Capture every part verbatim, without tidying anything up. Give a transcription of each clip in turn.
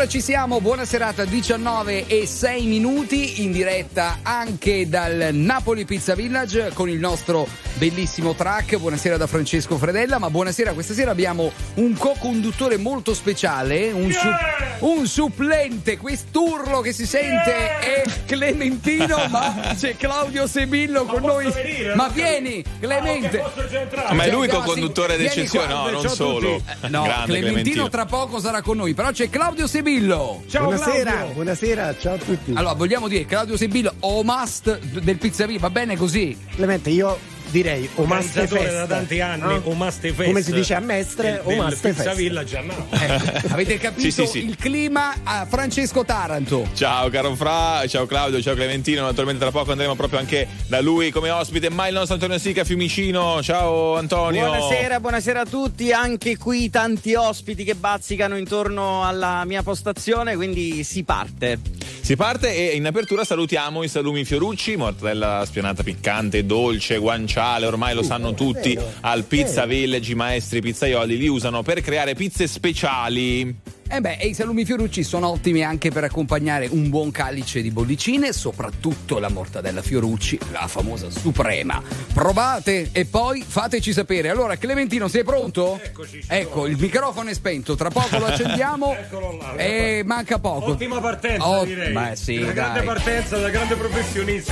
Allora ci siamo, buona serata, diciannove e sei minuti, in diretta anche dal Napoli Pizza Village con il nostro bellissimo track. Buonasera da Francesco Fredella, ma buonasera, questa sera abbiamo un co-conduttore molto speciale, un, yeah! su- un supplente, quest'urlo che si sente yeah! è Clementino, ma c'è Claudio Sebillo ma con noi. Venire, ma vieni, Clemente. Ah, okay, ma è lui Cioè, co-conduttore d'eccezione? No, non solo. Eh, no, Grande Clementino, Clementino tra poco sarà con noi, però c'è Claudio Sebillo. Ciao, buonasera, Claudio. buonasera, ciao a tutti. Allora, vogliamo dire Claudio Sebillo o must del Pizzavilla, va bene così? Clemente, io direi o must Organizzatore fest, da tanti anni, no? o must fest. Come si dice a Mestre, o must Pizza fest. Village a Napoli. Eh, avete capito Sì, sì, sì. il clima a Francesco Taranto. Ciao caro Fra, ciao Claudio, ciao Clementino. Naturalmente tra poco andremo proprio anche da lui come ospite, ma il nostro Antonio Sica Fiumicino. Ciao Antonio. Buonasera, buonasera a tutti. Anche qui tanti ospiti che bazzicano intorno alla mia postazione, quindi si parte. Si parte e in apertura salutiamo i salumi Fiorucci, mortadella spianata piccante, dolce, guanciale, ormai lo sanno tutti. Al Pizza Village i maestri pizzaioli li usano per creare pizze speciali. Eh beh, e i salumi Fiorucci sono ottimi anche per accompagnare un buon calice di bollicine, soprattutto la mortadella Fiorucci, la famosa suprema. Provate e poi fateci sapere. Allora, Clementino, sei pronto? Eccoci. Ecco, il microfono è spento, tra poco lo accendiamo. Eccolo là. E manca poco. Ottima partenza, Ot- direi. Beh, sì, Una grande dai. partenza da grande professionista.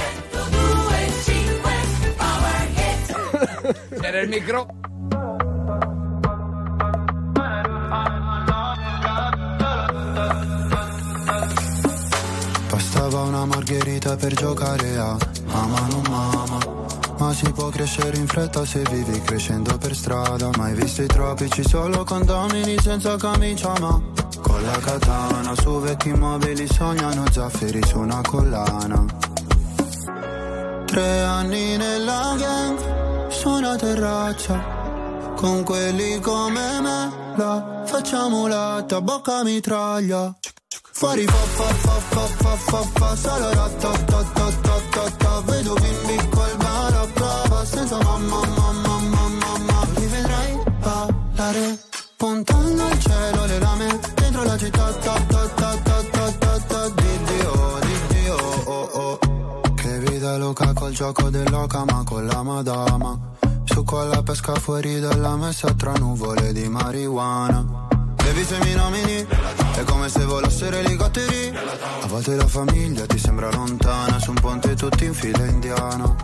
C'era il micro. Bastava una margherita per giocare a Mama non mama. Ma si può crescere in fretta se vivi crescendo per strada. Mai visto i tropici solo condomini senza camicia, ma con la katana su vecchi mobili sognano zaffiri su una collana. Tre anni nella gang su una terrazza con quelli come me, la facciamo latta, bocca mitraglia. Fuori fa fa fa fa fa fa fa solo ratatatatatata. Vedo bimbi col balaclava senza mamma mamma mamma mamma. Li vedrai ballare puntando al cielo le lame dentro la città ta ta ta ta ta ta ta. Di Dio, di Dio, oh oh. Che vita loca col gioco dell'oca ma con la madama. Su con la pesca fuori dalla messa tra nuvole di marijuana. Baby se mi nomini è come se volassero elicotteri. A volte la famiglia ti sembra lontana, su un ponte tutti in fila indiana.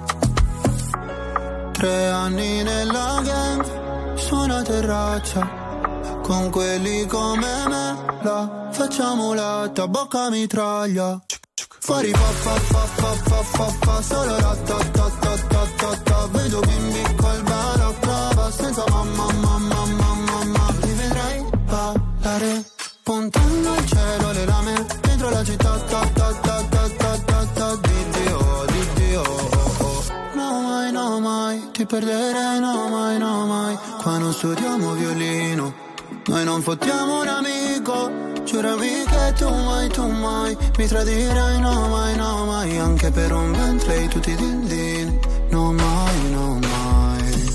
Tre anni nella gang su una terrazza con quelli come me, la facciamo latta, bocca mitraglia. Fuori fa fa fa fa fa fa fa solo ratatatatatata. Vedo bimbi col balaclava senza mamma mamma mamma mamma. Li vedrai ballare puntando al cielo le lame dentro la città ta ta ta ta ta ta ta. Di Dio, di Dio, oh oh. No mai, no mai, ti perderei, no mai, no mai. Qua non studiamo violino, noi non fottiamo un amico. Giurami che tu mai, tu mai mi tradirai, no mai, no mai. Anche per un Bentley tutti din din, no mai, no mai.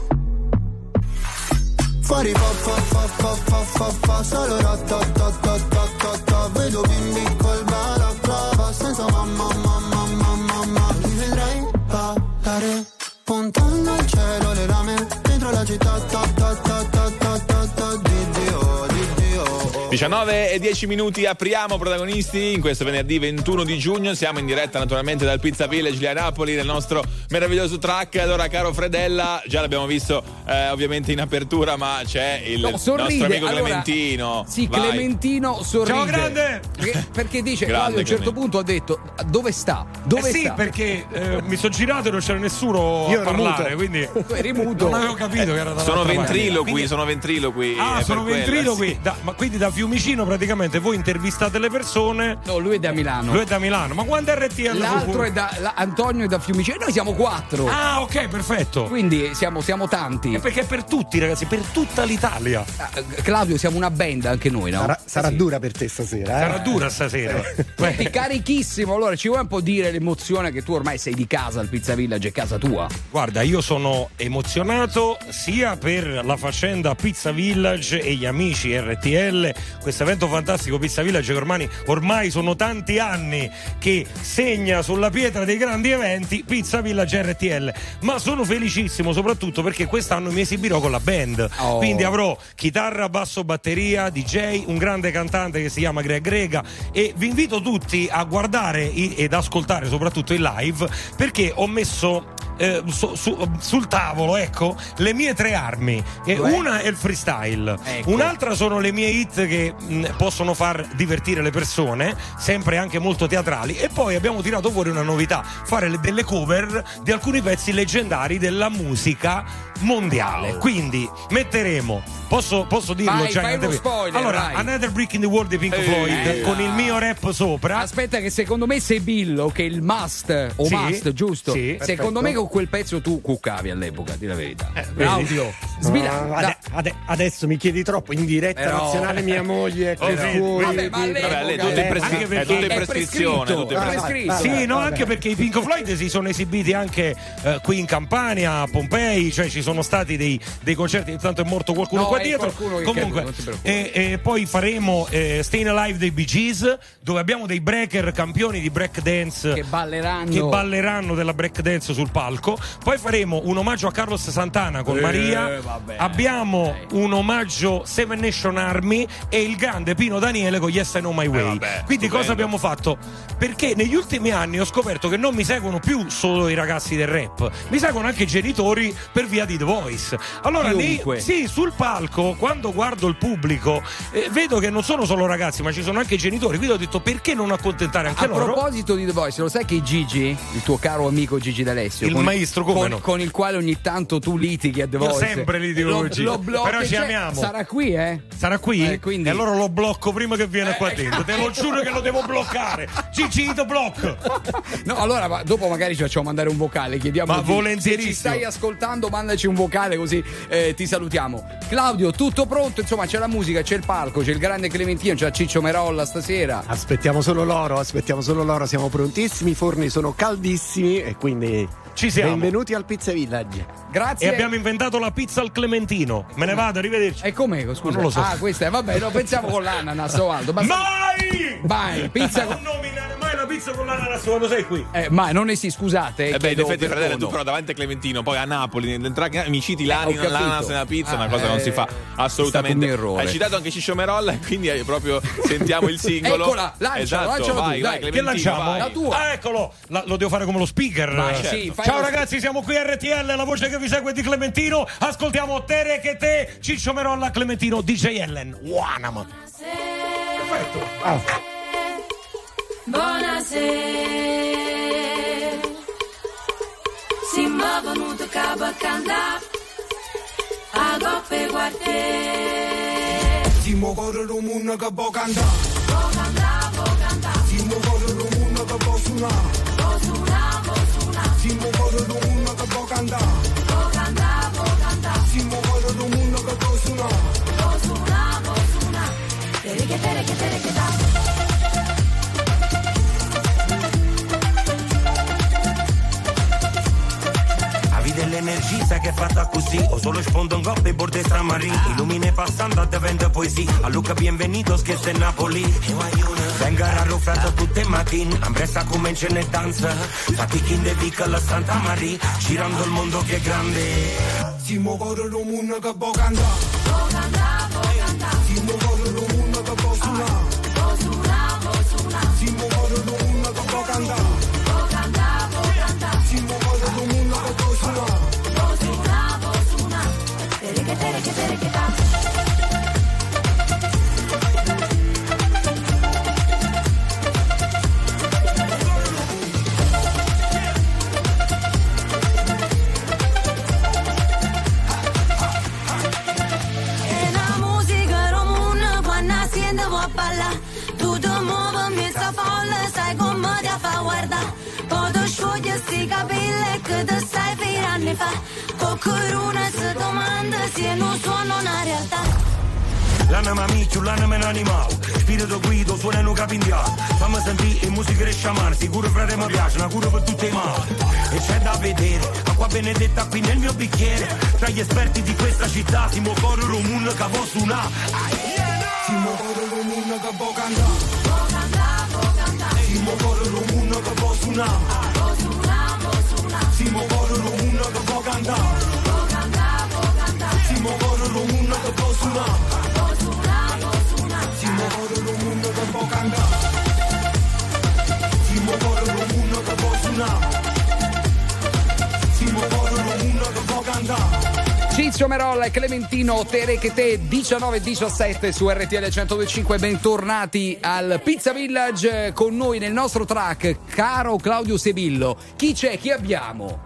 Fuori fa fa fa fa fa fa fa solo ratatatatatata. Vedo bimbi col balaclava senza mamma mamma mamma mamma. Li vedrai ballare puntando al cielo le lame dentro la città ta ta ta ta ta ta ta. Di Dio, di Dio, oh. diciannove e dieci minuti, apriamo protagonisti in questo venerdì ventuno di giugno. Siamo in diretta naturalmente dal Pizza Village lì a Napoli nel nostro meraviglioso track. Allora caro Fredella, già l'abbiamo visto eh, ovviamente in apertura, ma c'è il No, nostro amico allora, Clementino. Sì, Vai. Clementino sorride. Ciao, grande! Perché, perché dice, Grande Claudio a un certo Clemente. punto ha detto dove sta? Dove Eh sì, sta? perché eh, mi sono girato e non c'era nessuno Io a ero parlare, muto. quindi Tu eri muto. non avevo capito che era dall'altra Sono parte. ventriloqui, Quindi- sono ventriloqui. Ah, è sono per quella, ventriloqui. sì. Da- ma quindi da Fiumicino praticamente voi intervistate le persone. No, lui è da Milano. Lui è da Milano, ma quando R T L? L'altro è da la- Antonio è da Fiumicino. Noi siamo quattro. Ah, ok, perfetto. Quindi siamo, siamo tanti. È perché è per tutti, ragazzi, per tutta l'Italia. Ah, Claudio, siamo una band anche noi, no? Sarà, sarà Sì. dura per te stasera, eh? Sarà dura stasera. Senti, carichissimo. Allora, ci vuoi un po' dire l'emozione che tu ormai sei di casa, al Pizza Village è casa tua? Guarda, io sono emozionato sia per la faccenda Pizza Village e gli amici R T L, questo evento fantastico Pizza Village che ormai, ormai sono tanti anni che segna sulla pietra dei grandi eventi Pizza Village R T L. Ma sono felicissimo soprattutto perché quest'anno mi esibirò con la band, oh. quindi avrò chitarra, basso, batteria, D J, un grande cantante che si chiama Greg Grega, e vi invito tutti a guardare i, ed ascoltare soprattutto il live, perché ho messo Eh, su, su, sul tavolo, ecco, le mie tre armi. Eh, una è il freestyle, ecco. Un'altra sono le mie hit che mh, possono far divertire le persone, sempre anche molto teatrali, e poi abbiamo tirato fuori una novità: fare le, delle cover di alcuni pezzi leggendari della musica mondiale. Wow. Quindi metteremo, posso, posso dirlo, vai, fai uno spoiler, allora, vai. Another Brick in the Wall di Pink eh, Floyd, eh, con il mio rap sopra. Aspetta, che secondo me sei Billo, che il must o sì, must, giusto? Sì, secondo me con quel pezzo tu cuccavi all'epoca, di la verità. Eh, Claudio, Svila- no, ade- ade- adesso mi chiedi troppo. In diretta Però... nazionale mia moglie è Però... fuori. Vabbè, ma Vabbè, lei tutto in prescri- anche è tutto in è prescrizione, prescritto, tutto in è prescritto. prescritto. Ah, sì, vabbè, no, vabbè. anche perché i Pink Floyd si sono esibiti anche eh, qui in Campania, a Pompei, cioè ci sono stati dei, dei concerti. Intanto è morto qualcuno No, qua è dietro. qualcuno che Comunque, credo, non ti preoccupare. e, e poi faremo eh, Stayin' Alive dei Bee Gees, dove abbiamo dei breaker campioni di break dance Che balleranno. che balleranno della break dance sul palco. Poi faremo un omaggio a Carlos Santana con Eh, Maria. vabbè, abbiamo dai. un omaggio Seven Nation Army e il grande Pino Daniele con Yes I Know My Way. Eh, vabbè, Quindi stupendo. cosa abbiamo fatto? Perché negli ultimi anni ho scoperto che non mi seguono più solo i ragazzi del rap, mi seguono anche i genitori per via di The Voice. Allora lì, Chiunque. sì, sul palco, quando guardo il pubblico, eh, vedo che non sono solo ragazzi, ma ci sono anche i genitori. Quindi ho detto, perché non accontentare anche A loro? proposito di The Voice, lo sai che Gigi, il tuo caro amico Gigi D'Alessio, Il con, maestro, come con, no? con il quale ogni tanto tu litighi a The Io Voice, sempre litigo lo, con Gigi. lo blocchi, Però ci cioè, amiamo. sarà qui, eh? Sarà qui? Eh, quindi- E allora lo blocco prima che viene Eh, qua dentro. Te lo giuro che lo devo bloccare. Gigi, ti blocco. No, allora ma dopo magari ci facciamo mandare un vocale, chiediamo Ma di- se volentierissimo. ci stai ascoltando, mandaci un vocale così eh, ti salutiamo. Claudio, tutto pronto? Insomma, c'è la musica, c'è il palco, c'è il grande Clementino, c'è Ciccio Merolla stasera. Aspettiamo solo loro, aspettiamo solo loro, siamo prontissimi, i forni sono caldissimi e quindi Ci siamo. benvenuti al Pizza Village. Grazie. E abbiamo inventato la pizza al Clementino. Me ne vado, arrivederci. E com'è? Scusa. Non lo so. Ah, questa è, vabbè, no, pensiamo con l'ananas o Aldo. Basta- Mai! Vai, pizza con... Non nominare mai la pizza con l'ananas quando sei qui. Eh, ma non esiste, scusate. Eh beh, in chiedo effetti, fratello, perdono. tu però davanti a Clementino, poi a Napoli, nell'entrare- mi citi l'ani- Eh, ho capito. l'ananas nella pizza, Ah, una cosa che non si fa eh, assolutamente. è stato un mio errore. Hai citato anche Ciccio Merolla, e quindi hai proprio sentiamo il singolo. Eccola, lancialo, esatto, lancialo vai, tu, vai, dai. Che Clementino, lanciamo? vai. La tua. Ah, eccolo. La- lo devo fare come lo speaker. Vai, Eh, sì, fai Ciao lo- ragazzi, siamo qui a R T L, la voce che vi segue è di Clementino. Ascoltiamo Tere che te, Ciccio Merolla, Clementino, D J Ellen. Wanam. Perfetto. Ah, Buonasera, siamo venuti capo a cantare a coppe quartiere. Siamo corre un mondo che può cantare. Può cantare, può cantare, Siamo corre un mondo che può suonare. può suonare, può suonare, Siamo corre un mondo che può cantare. può cantare, può cantare, Siamo corre un mondo che può suonare. può suonare, può suonare. Tere che tere che tere che da. Dell'energia che è fatta così, o solo sfondo un coppe e borde stramarini, illumine passando a diventa poesia, a Luca bienvenidos che sei Napoli, venga rarrofrato tutte le mattine, ambressa come in cene danza, fatti chi de vica la Santa Maria, girando il mondo che è grande. Siamo corre un mondo che può cantare. Può cantare, può cantare, Siamo corre un mondo che può suonare. può suonare, può suonare, Siamo corre un mondo che può cantare. può cantare, può cantare, Siamo corre un mondo che può suonare. può suonare, può suonare. Tere che tere che tere che da. E la musica romuna quando siente può ballare. Tu ti muovi in mezzo folla, sai come ti fa guardare. Poi ti sciogli sti capelli che ti stai per anni fa. Qualcuno si domanda se non suona una realtà. L'anima micchio, l'anima è un animale, spirito guido, suona in un capindiano, fammi sentire musica e sciamare, sicuro frate mi piace, una cura per tutti i mali, e c'è da vedere, acqua benedetta qui nel mio bicchiere, tra gli esperti di questa città, siamo correre un mondo che può suonare, Simo coro rumuna che può cantare. Può cantare, può cantare. Simo coro rumuna che può suonare. Può suonare, può suonare. Simo coro rumuna che può cantare. Può cantare, può cantare. Simo coro rumuna che può suonare. Può suonare, può suonare. Simo coro rumuna che può cantare. Simo coro rumuna che può suonare. Simo coro rumuna che può cantare. Ciccio Merolla e Clementino Terekete diciannove diciassette su R T L centodue e cinque. Bentornati al Pizza Village. Con noi nel nostro track, caro Claudio Sebillo. Chi c'è? Chi abbiamo?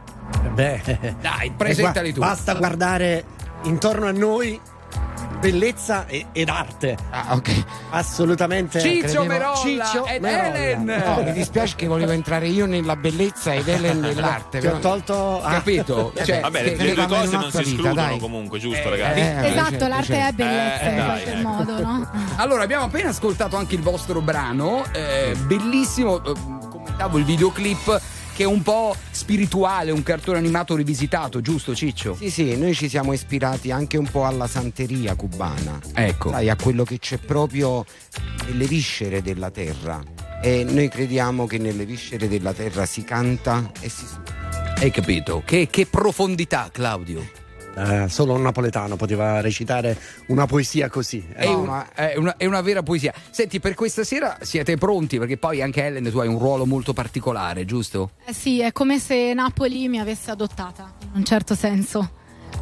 Beh, dai, presentali tu. Basta guardare intorno a noi bellezza e, ed arte. Ah, ok. Assolutamente. Ciccio credevo- Merolla Ciccio ed Merolla. Helen. No, mi dispiace che volevo entrare io nella bellezza ed Helen nell'arte. Ti ho però- tolto. ah. Capito? Cioè, Vabbè, che- le due che- cose non un'altra si vita, escludono dai. comunque, giusto, Eh, ragazzi? eh, Esatto, certo, l'arte certo. è bellezza Eh, in dai, qualche eh. modo, no? Allora, abbiamo appena ascoltato anche il vostro brano, eh, bellissimo, eh, commentavo il videoclip che è un po' spirituale, un cartone animato rivisitato, giusto Ciccio? Sì, sì, noi ci siamo ispirati anche un po' alla santeria cubana. Ecco. Sai, a quello che c'è proprio nelle viscere della terra. E noi crediamo che nelle viscere della terra si canta e si suona. Hai capito? Che, che profondità, Claudio. Eh, solo un napoletano poteva recitare una poesia così. È, Eh, un- è una, è una vera poesia. Senti, per questa sera siete pronti? Perché poi anche Helen, tu hai un ruolo molto particolare, giusto? Eh sì, è come se Napoli mi avesse adottata, in un certo senso.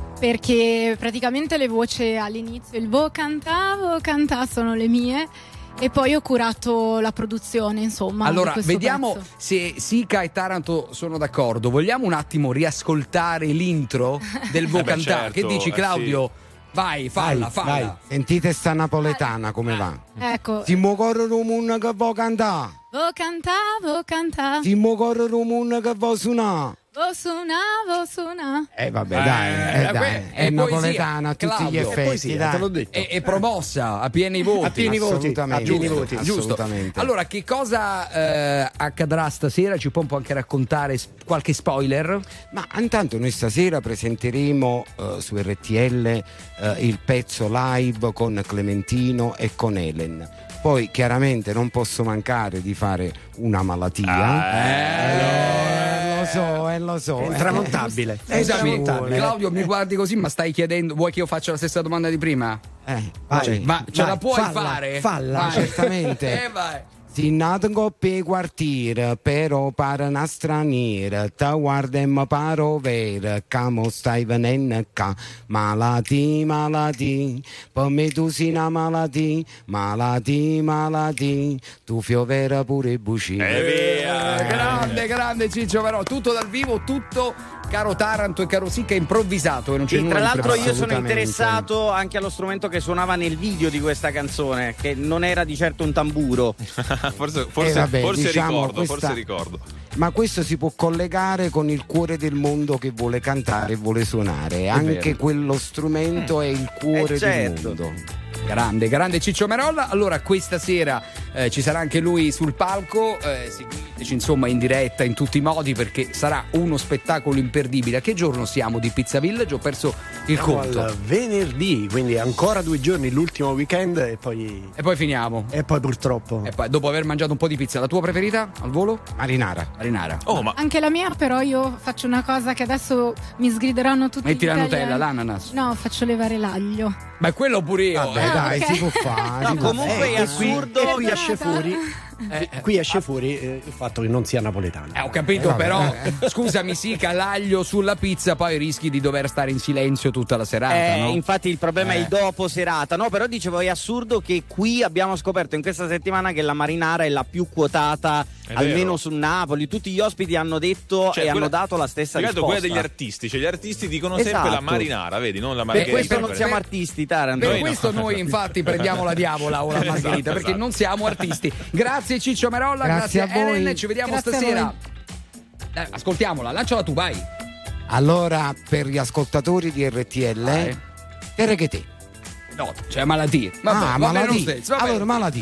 Perché praticamente le voci all'inizio, il vo canta, vo canta sono le mie. E poi ho curato la produzione, insomma. di Allora, questo vediamo pezzo. se Sica e Taranto sono d'accordo. Vogliamo un attimo riascoltare l'intro del Eh beh, Vocantà? certo, Che dici, eh Claudio? Vai, falla, Vai, falla. vai. Sentite sta napoletana come va. Ecco, Simo corro rumun che vuoi cantare. vo canta, vo canta, Simo corro rumun che vuoi suonare. vo suona, vo suona. Eh vabbè, Eh, dai, eh, eh, dai, que- è è napoletana a poesia, tutti gli Claudio. effetti, poesia, dai. te l'ho detto. È, è promossa a pieni voti. A pieni voti, Assolutamente, a pieni voti. Giusto. assolutamente. Allora, che cosa eh, accadrà stasera? Ci può un po' anche raccontare s- qualche spoiler? Ma intanto noi stasera presenteremo eh, su R T L eh, il pezzo live con Clementino e con Helen. Poi chiaramente non posso mancare di fare una malattia. Eh, lo so, eh, lo so. È intramontabile. È Scusami, intramontabile. Claudio, mi guardi così, ma stai chiedendo, vuoi che io faccia la stessa domanda di prima? Eh, Vai. cioè, Ma ce Vai, la puoi falla, fare? falla. Vai. Certamente. Eh, vai. Si nato per quartiere, però per una straniera, te guarda e mi paro vera, che stai venendo qua. Malati, malati, per me tu sei una malati, malati, malati, tu fiovera pure E bucine. via! Eh, grande, grande Ciccio, però tutto dal vivo, tutto caro Taranto e caro Sica improvvisato. E non c'è Sì, nulla tra di l'altro io preparato. sono assolutamente. interessato anche allo strumento che suonava nel video di questa canzone, che non era di certo un tamburo. forse forse, Eh, vabbè, forse diciamo, ricordo, questa- forse ricordo. Ma questo si può collegare con il cuore del mondo che vuole cantare e vuole suonare. Anche vero. quello strumento è il cuore Eh, certo. del mondo. Grande, grande Ciccio Merolla. Allora, questa sera eh, ci sarà anche lui sul palco. Eh, seguiteci insomma in diretta in tutti i modi perché sarà uno spettacolo imperdibile. A che giorno siamo di Pizza Village? Ho perso il Siamo conto. al venerdì, quindi ancora due giorni, l'ultimo weekend e poi, E poi finiamo. e poi purtroppo. E poi, dopo aver mangiato un po' di pizza, la tua preferita al volo? Marinara. Marinara. Oh, ma Anche la mia, però io faccio una cosa che adesso mi sgrideranno tutti. Metti gli la italiani. Nutella, l'ananas. No, faccio levare l'aglio. Ma quello pure io. Vabbè, eh. dai, ok. si può fare. No, si può comunque fare. è E qui, assurdo. e qui esce fuori, Eh, eh. qui esce fuori eh, il fatto che non sia napoletano. Eh, ho capito, Eh, vabbè, però eh. scusami, Sica, l'aglio sulla pizza, poi rischi di dover stare in silenzio tutta la serata, Eh, no? infatti il problema è Eh. il dopo serata, no? Però dicevo, è assurdo che qui abbiamo scoperto in questa settimana che la marinara è la più quotata, È almeno vero. su Napoli. Tutti gli ospiti hanno detto Cioè, e quella- hanno dato la stessa più che altro risposta. quella degli artisti, cioè gli artisti dicono Esatto. sempre la marinara, vedi, non la Per margherita. questo non per- siamo per- artisti, Taranto. Per Noi no. questo noi infatti prendiamo la diavola o la margherita, Esatto, perché esatto. non siamo artisti. Grazie Ciccio Merolla, grazie, Grazie a voi. Helen, ci vediamo Grazie a stasera. Dai, ascoltiamola, lanciala tu, vai. Allora, per gli ascoltatori di R T L, Vai. Terekete. No, c'è malattia. Vabbè, Ah, va bene lo malatì. stesso, va bene. Allora, malatì.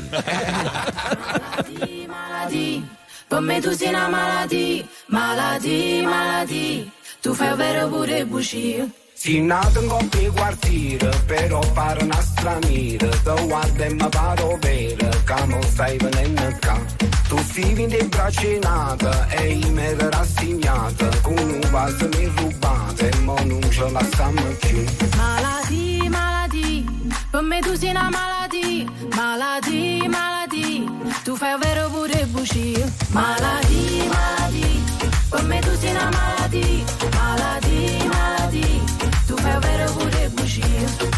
Malati, malati, per me tu sei una malati, malati, malati, tu fai vero pure bugie. Si nato in coppia quartiere, però pare una straniera. Te guarda e mi paro vera, che non stai venendo qua. Tu vivi in braccia nata e io mi ero rassegnata. Con un vaso mi rubate e mo non ce la stiamo più. Malati, malati, per me tu sei una malati. Malati, malati, tu fai vero pure bugie. Malati, malati, per me tu sei una malati. Malati, malati, tu fai vero pure bugie.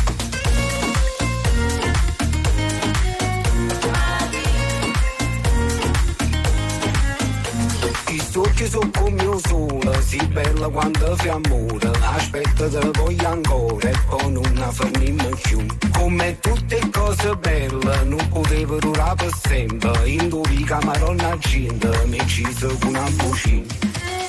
Che sono come io solo, si bella quando fi amore. Aspetta te voglio ancora e poi non fermiamo più. Come tutte cose belle non potevo durare per sempre. In due camarone a gente mi ci sono una bucina.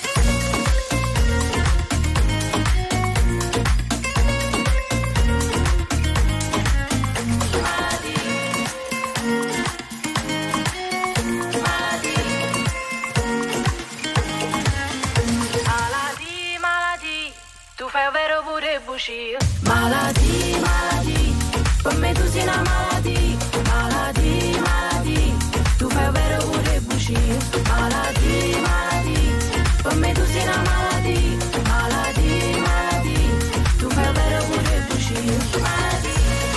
Malati, malati, per me tu sei una malati. Malati, malati, tu fai vero pure bugie. Malati, malati, per me tu sei una malati. Malati, malati, tu fai vero pure bugie. Malati.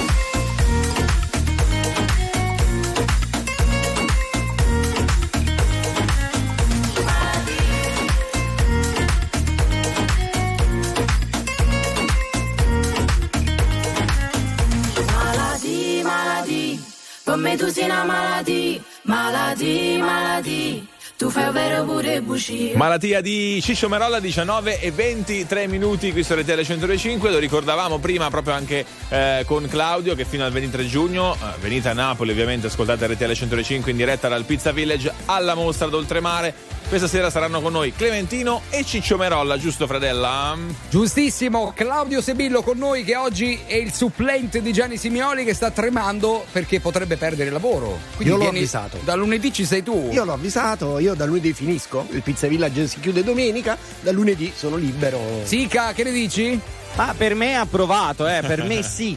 Per me tu sei una malattia, malattia, malattia. Tu fai vero pure bugie. Malattia di Ciccio Merolla, diciannove e ventitré minuti qui su R T L centodue e cinque. Lo ricordavamo prima proprio anche eh, con Claudio che fino al ventitré giugno eh, venite a Napoli, ovviamente ascoltate R T L centodue e cinque in diretta dal Pizza Village alla mostra d'Oltremare. Questa sera saranno con noi Clementino e Ciccio Merolla, giusto Fredella? Giustissimo, Claudio Sebillo con noi che oggi è il supplente di Gianni Simioli che sta tremando perché potrebbe perdere il lavoro. Quindi io l'ho vieni, avvisato. Da lunedì ci sei tu. Io l'ho avvisato, io da lunedì finisco, il Pizza Village si chiude domenica, da lunedì sono libero. Sica, che ne dici? Ma per me è approvato, eh, per me sì.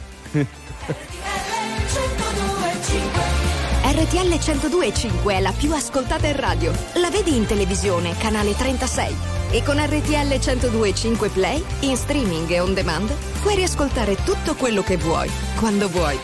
R T L centodue e cinque è la più ascoltata in radio. La vedi in televisione, canale trentasei. E con R T L centodue e cinque Play, in streaming e on demand, puoi riascoltare tutto quello che vuoi, quando vuoi.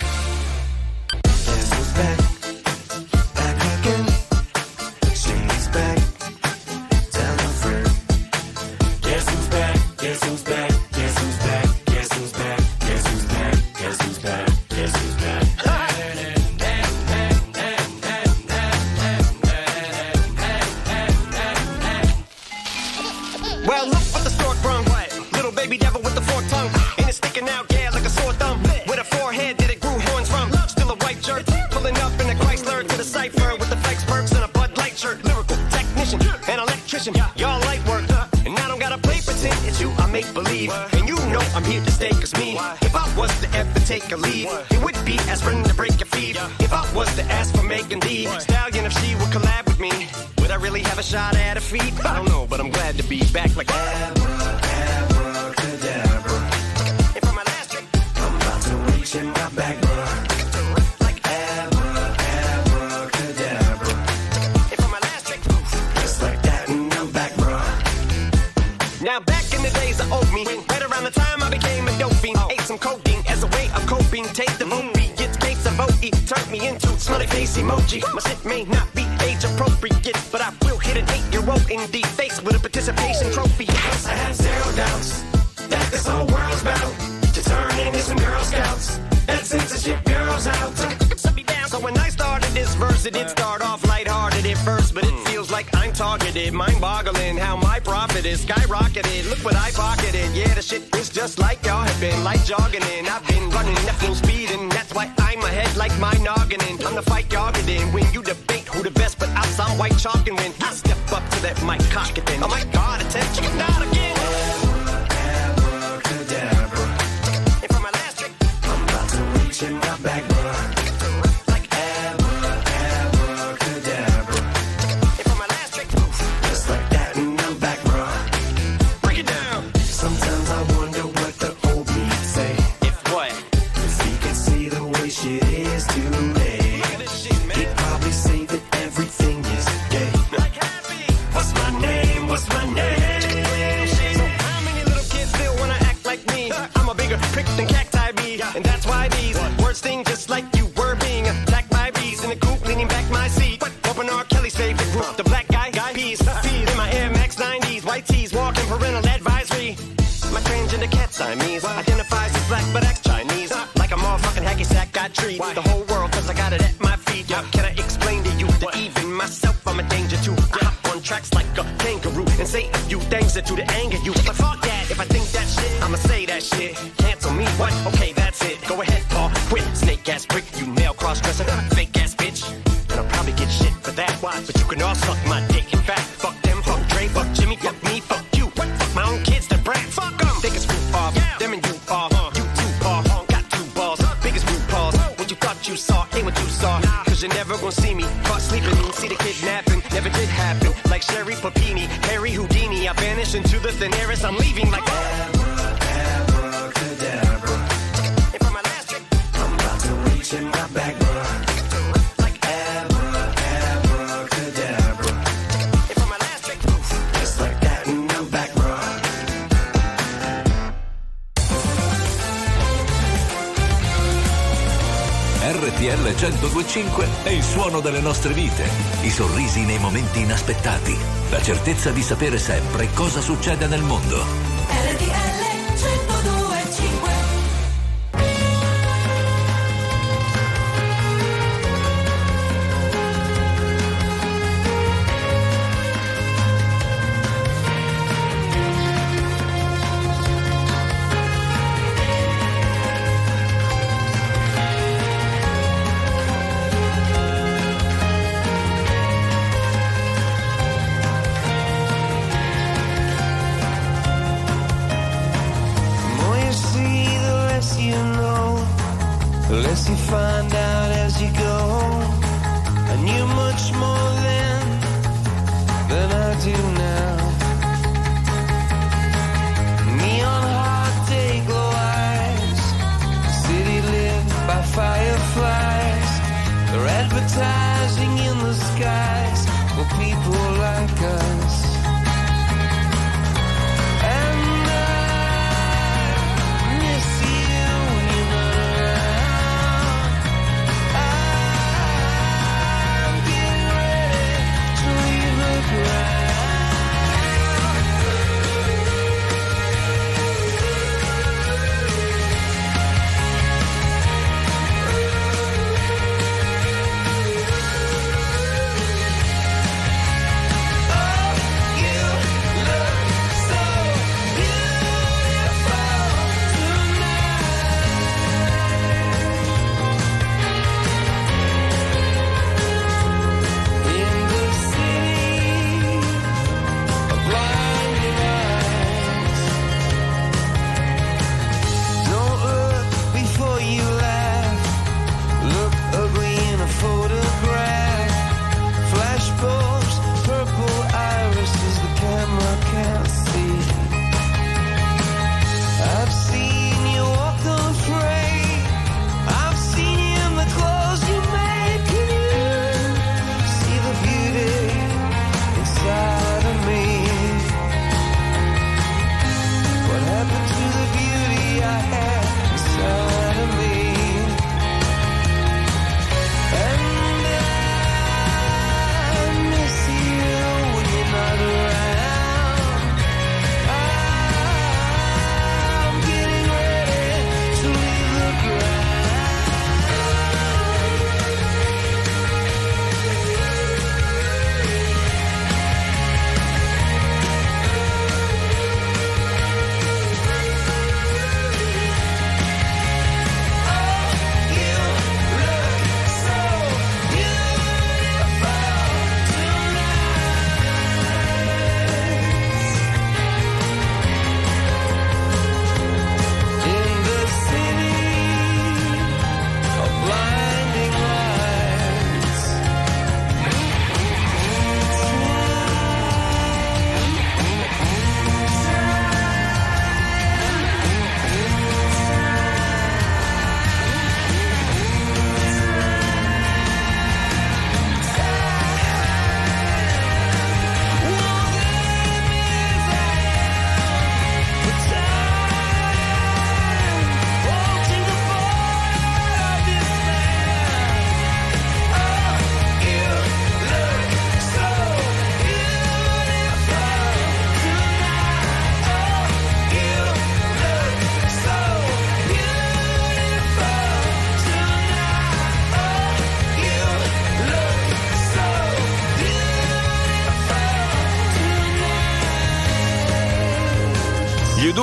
Y'all light work, and I don't gotta play pretend it's you, I make believe. And you know I'm here to stay, cause me, if I was to ever take a leave, it would be as friend to break your feet. If I was to ask for Megan Thee Stallion, if she would collab with me, would I really have a shot at her feet? I don't know, but I'm glad to be back like Abra, abracadabra. And for my last trick, I'm about to reach in my back, bro. Now back in the days I owed me, right around the time I became a dope fiend, ate some codeine as a way of coping, take the movie, get cakes of O E, turned me into smiley face emoji. My shit may not be age appropriate, but I will hit an eight-year-old in the face with a participation trophy. Yes, I have zero doubts that this whole world's bound to turn into some Girl Scouts and censorship girls out. So when I started this verse, it did start off lighthearted at first, but it feels like I'm targeted, mind-boggling how my profit is skyrocketed. Look what I pocketed, yeah, the shit is just like y'all have been, like jogging in. I've been running at full speed, and that's why I'm ahead like my noggin. I'm the fight y'all get in when you debate who the best, but I sound white chalk, and when I step up to that mic, cock it then. Oh my God, attention, not again. Abracadabra. And for my last trick, I'm about to reach in my back, bro. pricked and cacti be. And that's why these words sting just like you were being attacked by bees in the coop, leaning back my seat. Open R. Kelly's favorite group, the black guy, guy peas. In my Air Max nineties, white tees, walking parental advisory. My transgender cat Siamese identifies as black but acts Chinese. Like a motherfucking hacky sack, got treat the whole world cause I got it at my feet. Can I explain to you that even myself I'm a danger to? I hop on tracks like a kangaroo and say a few things that do to anger you. But fuck that, if I think that shit, I'ma say that shit. Cancel me, what? Okay, that's it. Go ahead, Paul, quit. Snake ass prick, you male cross-dresser, fake ass bitch. And I'll probably get shit for that. But you can all suck my dick. In fact, fuck them, fuck Dre, fuck Jimmy, fuck me, fuck you. Fuck my own kids, they're brat. Fuck them. Think it's roof off. Them and you are. You two are. Got two balls. Biggest root balls. What you thought you saw ain't what you saw. Cause you're never gonna see me caught sleeping. See the kidnapping. Never did happen. Like Sherry Papini, Harry Houdini. I vanish into the thin air as I'm leaving like Abra, abracadabra. And for my last trick, I'm about to reach in my back, bro. R T L centodue e cinque è il suono delle nostre vite, i sorrisi nei momenti inaspettati, la certezza di sapere sempre cosa succede nel mondo. R T L centodue e cinque. The less you find out as you go. I knew much more then than I do now. Neon hot day glow eyes, city lit by fireflies. They're advertising in the skies for people like us.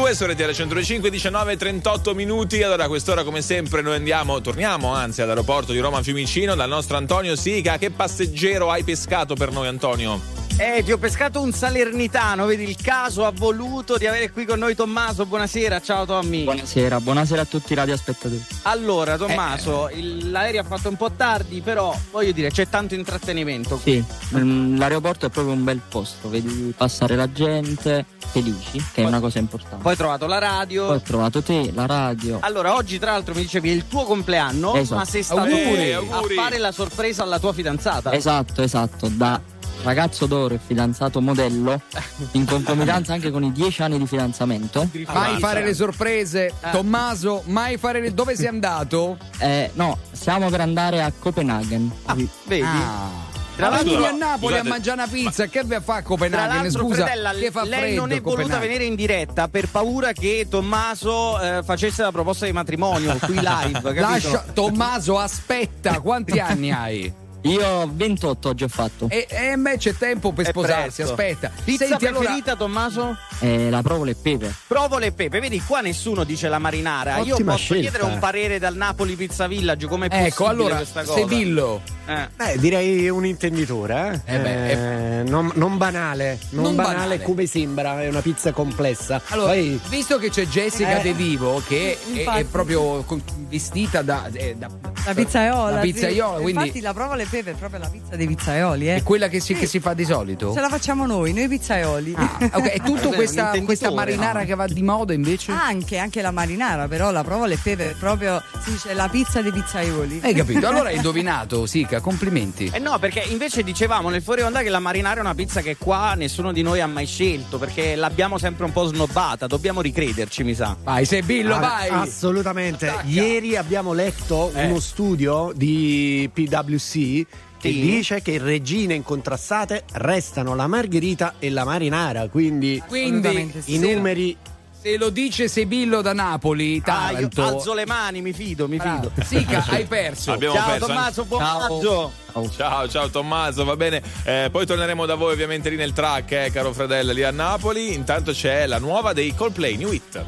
due su R T L centodue e cinque, diciannove e trentotto minuti. Allora a quest'ora come sempre noi andiamo, torniamo anzi all'aeroporto di Roma Fiumicino dal nostro Antonio Sica. Che passeggero hai pescato per noi, Antonio? Eh, ti ho pescato un salernitano, vedi, il caso ha voluto di avere qui con noi Tommaso. Buonasera, ciao Tommy. Buonasera, buonasera a tutti i radiospettatori. Allora Tommaso, eh. il, l'aereo ha fatto un po' tardi, però voglio dire c'è tanto intrattenimento qui. Sì, l'aeroporto è proprio un bel posto, vedi passare la gente felici, che poi, è una cosa importante. Poi hai trovato la radio. Poi ho trovato te, la radio. Allora oggi tra l'altro mi dicevi è il tuo compleanno, esatto. Ma sei stato auguri, a auguri. fare la sorpresa alla tua fidanzata. Esatto, esatto, da ragazzo d'oro e fidanzato modello, in concomitanza anche con i dieci anni di fidanzamento. Mai fare le sorprese, eh. Tommaso, mai fare le... Dove sei andato? Eh, no, stiamo per andare a Copenaghen. Ah, vedi? Ah. Tra l'altro a Napoli scusate, a mangiare una pizza, ma... che vi fa a Copenaghen? Scusa, Fredella, che fa lei freddo, non è voluta Copenaghen. venire in diretta per paura che Tommaso eh, facesse la proposta di matrimonio qui live. Capito? Lascia, Tommaso, aspetta, quanti anni hai? Io ventotto oggi ho fatto. E, e beh, c'è tempo per È sposarsi, presto. aspetta. Pizza Senti, preferita, allora... Tommaso? Eh, la provola e pepe. Provola e pepe, vedi qua nessuno dice la marinara. Ottima Io posso scelta. chiedere un parere dal Napoli Pizza Village, come è ecco, possibile allora, questa cosa? Sebillo. Eh. Beh, direi un intenditore, eh? Eh beh, eh, non, non banale, non, Non banale, banale. come sembra, è una pizza complessa. Allora, Poi, visto che c'è Jessica Eh. De Vivo che è, Infatti. è proprio con- vestita da, eh, da La pizzaiola. la pizzaiola, sì. quindi Infatti la provola e pepe è proprio la pizza dei pizzaioli, eh. è quella che si, Sì. che si fa di solito. Ce la facciamo noi, noi pizzaioli. Ah, ok, è tutto Cos'è, questa, un intenditore, questa marinara no? che va di moda invece? Anche, anche la marinara, però la provola e pepe è proprio, si dice, la pizza dei pizzaioli. Hai capito? Allora hai indovinato, Sica, complimenti. Eh no, perché invece dicevamo nel fuori onda che la marinara è una pizza che qua nessuno di noi ha mai scelto, perché l'abbiamo sempre un po' snobbata, dobbiamo ricrederci, mi sa. Vai, Sebillo, ah, vai! assolutamente. Attacca. Ieri abbiamo letto Eh. uno studio di P W C che Sì. dice che regine incontrastate restano la margherita e la marinara, quindi, Quindi Assolutamente sì. i se- numeri. Se lo dice Sebillo da Napoli, Ah, io Taranto. alzo le mani, mi fido, mi fido. Bravo. Sica, hai perso. Abbiamo Ciao perso Tommaso, buon Ciao. maggio. Ciao, ciao Tommaso, va bene. Eh, poi torneremo da voi ovviamente lì nel track, eh, caro Fredella, lì a Napoli. Intanto c'è la nuova dei Coldplay, New Hit.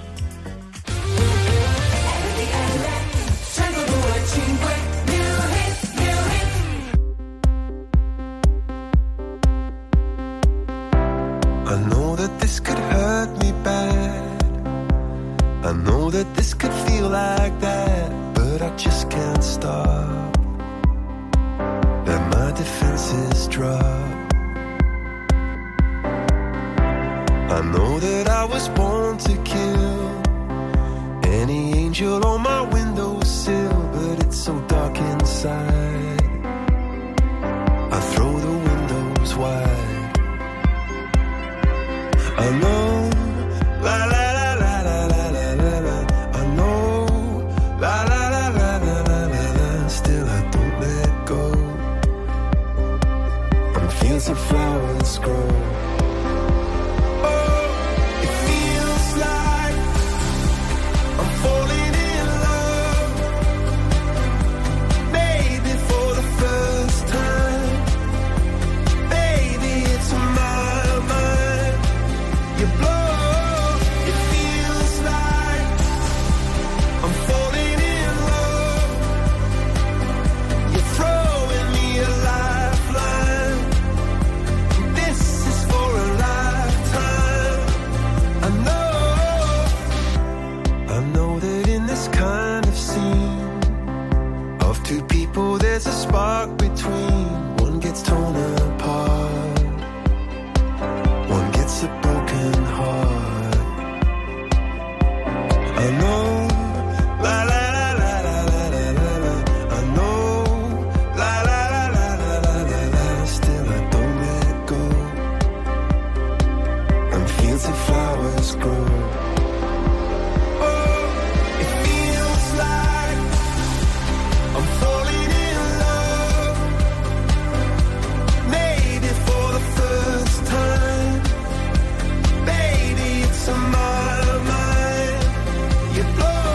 I know that this could hurt me bad. I know that this could feel like that, but I just can't stop. Let my defenses drop. I know that I was born to kill any angel on my windowsill, but it's so dark inside. I throw the windows wide. I know, la la la la la la la la la. I know, la la la la la la la la. Still I don't let go. On fields of flowers grow. Oh, it feels like I'm falling in love. Maybe for the first time. Baby, it's my mind. You blow, it feels like I'm falling in love. You're throwing me a lifeline. This is for a lifetime. I know, I know that in this kind of scene of two people there's a spark between. One gets torn apart, one gets a broken heart. I know, la la la la la la la la la. I know, la la la la la la la la. Still I don't let go. And fields of flowers grow. Oh, it feels like I'm falling in love. Maybe for the first time. Baby, it's on my mind. You blow.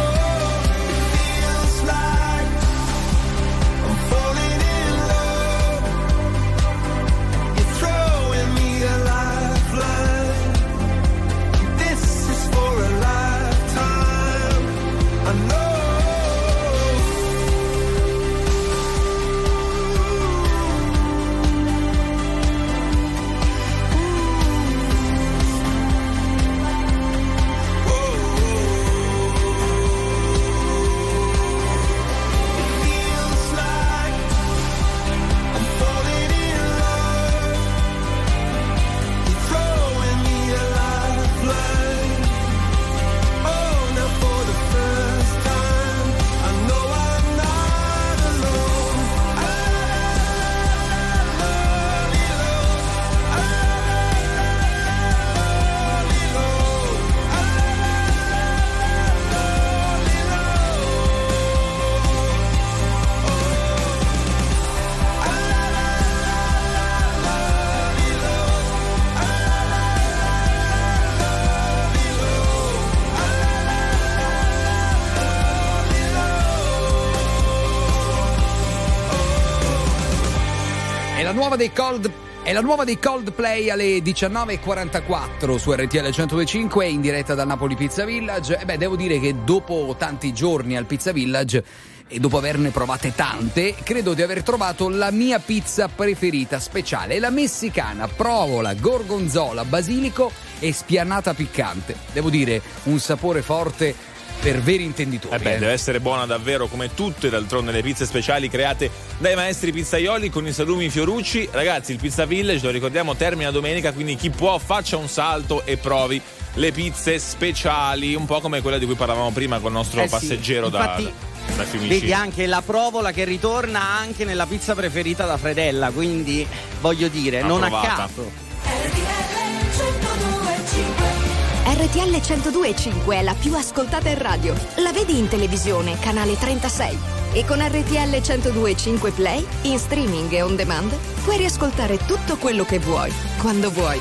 la nuova dei Cold È la nuova dei Coldplay alle diciannove e quarantaquattro su R T L centodue e cinque in diretta dal Napoli Pizza Village. E beh, devo dire che dopo tanti giorni al Pizza Village e dopo averne provate tante, credo di aver trovato la mia pizza preferita speciale, la messicana, provola, gorgonzola, basilico e spianata piccante. Devo dire, un sapore forte per veri intenditori. Eh beh, eh. deve essere buona davvero, come tutte d'altronde le pizze speciali create dai maestri pizzaioli con i salumi Fiorucci. Ragazzi, il Pizza Village, lo ricordiamo, termina domenica, quindi chi può faccia un salto e provi le pizze speciali, un po' come quella di cui parlavamo prima con il nostro Eh sì, passeggero infatti, da, da Fiumicino. Vedi anche la provola che ritorna anche nella pizza preferita da Fredella, quindi voglio dire, non Approvata. a caso. R T L centodue e cinque è la più ascoltata in radio. La vedi in televisione, canale trentasei. E con R T L centodue e cinque Play, in streaming e on demand, puoi riascoltare tutto quello che vuoi, quando vuoi.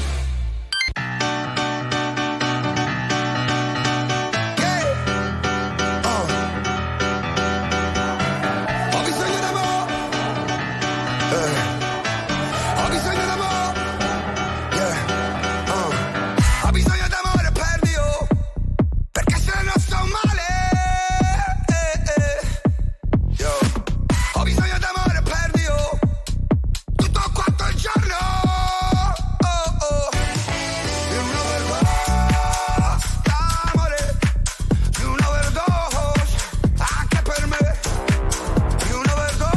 Ho bisogno d'amore, eh. Ho bisogno d'amore, yeah. uh. Ho bisogno d'amore per Dio, perché se non sto male, eh, eh. Yo. Ho bisogno d'amore per Dio, tutto quanto il giorno, oh, oh. Di un'overdose d'amore, di un'overdose anche per me. Di un'overdose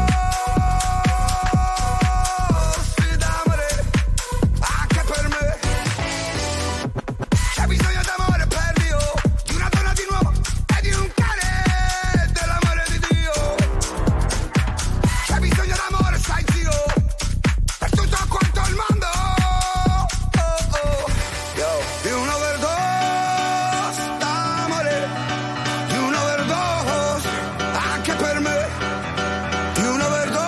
d'amore anche per me. C'è bisogno d'amore per Dio, di una donna di nuovo e di un cane, dell'amore di Dio. C'è bisogno d'amore, sai zio, per tutto quanto il mondo, oh, oh. Yo. Di un'overdose d'amore, di un'overdose anche per me. Di un'overdose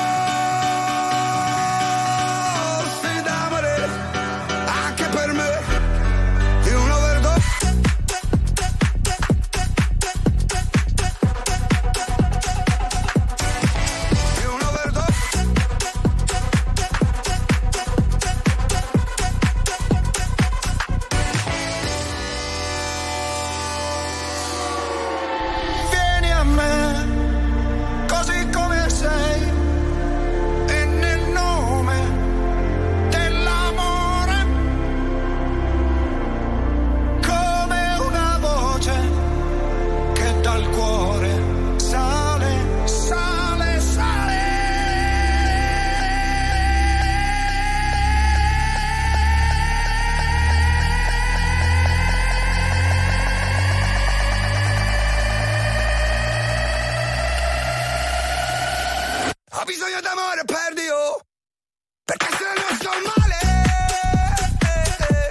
d'amore anche per me. Di un'overdose. Di un'overdose. Vieni a me, così come sei, e nel nome dell'amore, come una voce che dal cuore sale, sale, sale. Ho bisogno d'amore per Dio, perché se non sto male, eh, eh.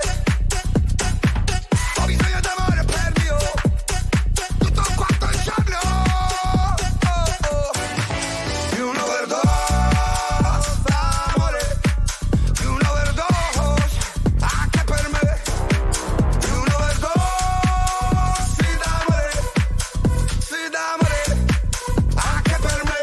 Ho bisogno d'amore per Dio, tutto quanto il giorno, oh, oh. Di un'overdose d'amore, di un'overdose anche per me. Di un'overdose d'amore, sì d'amore anche per me.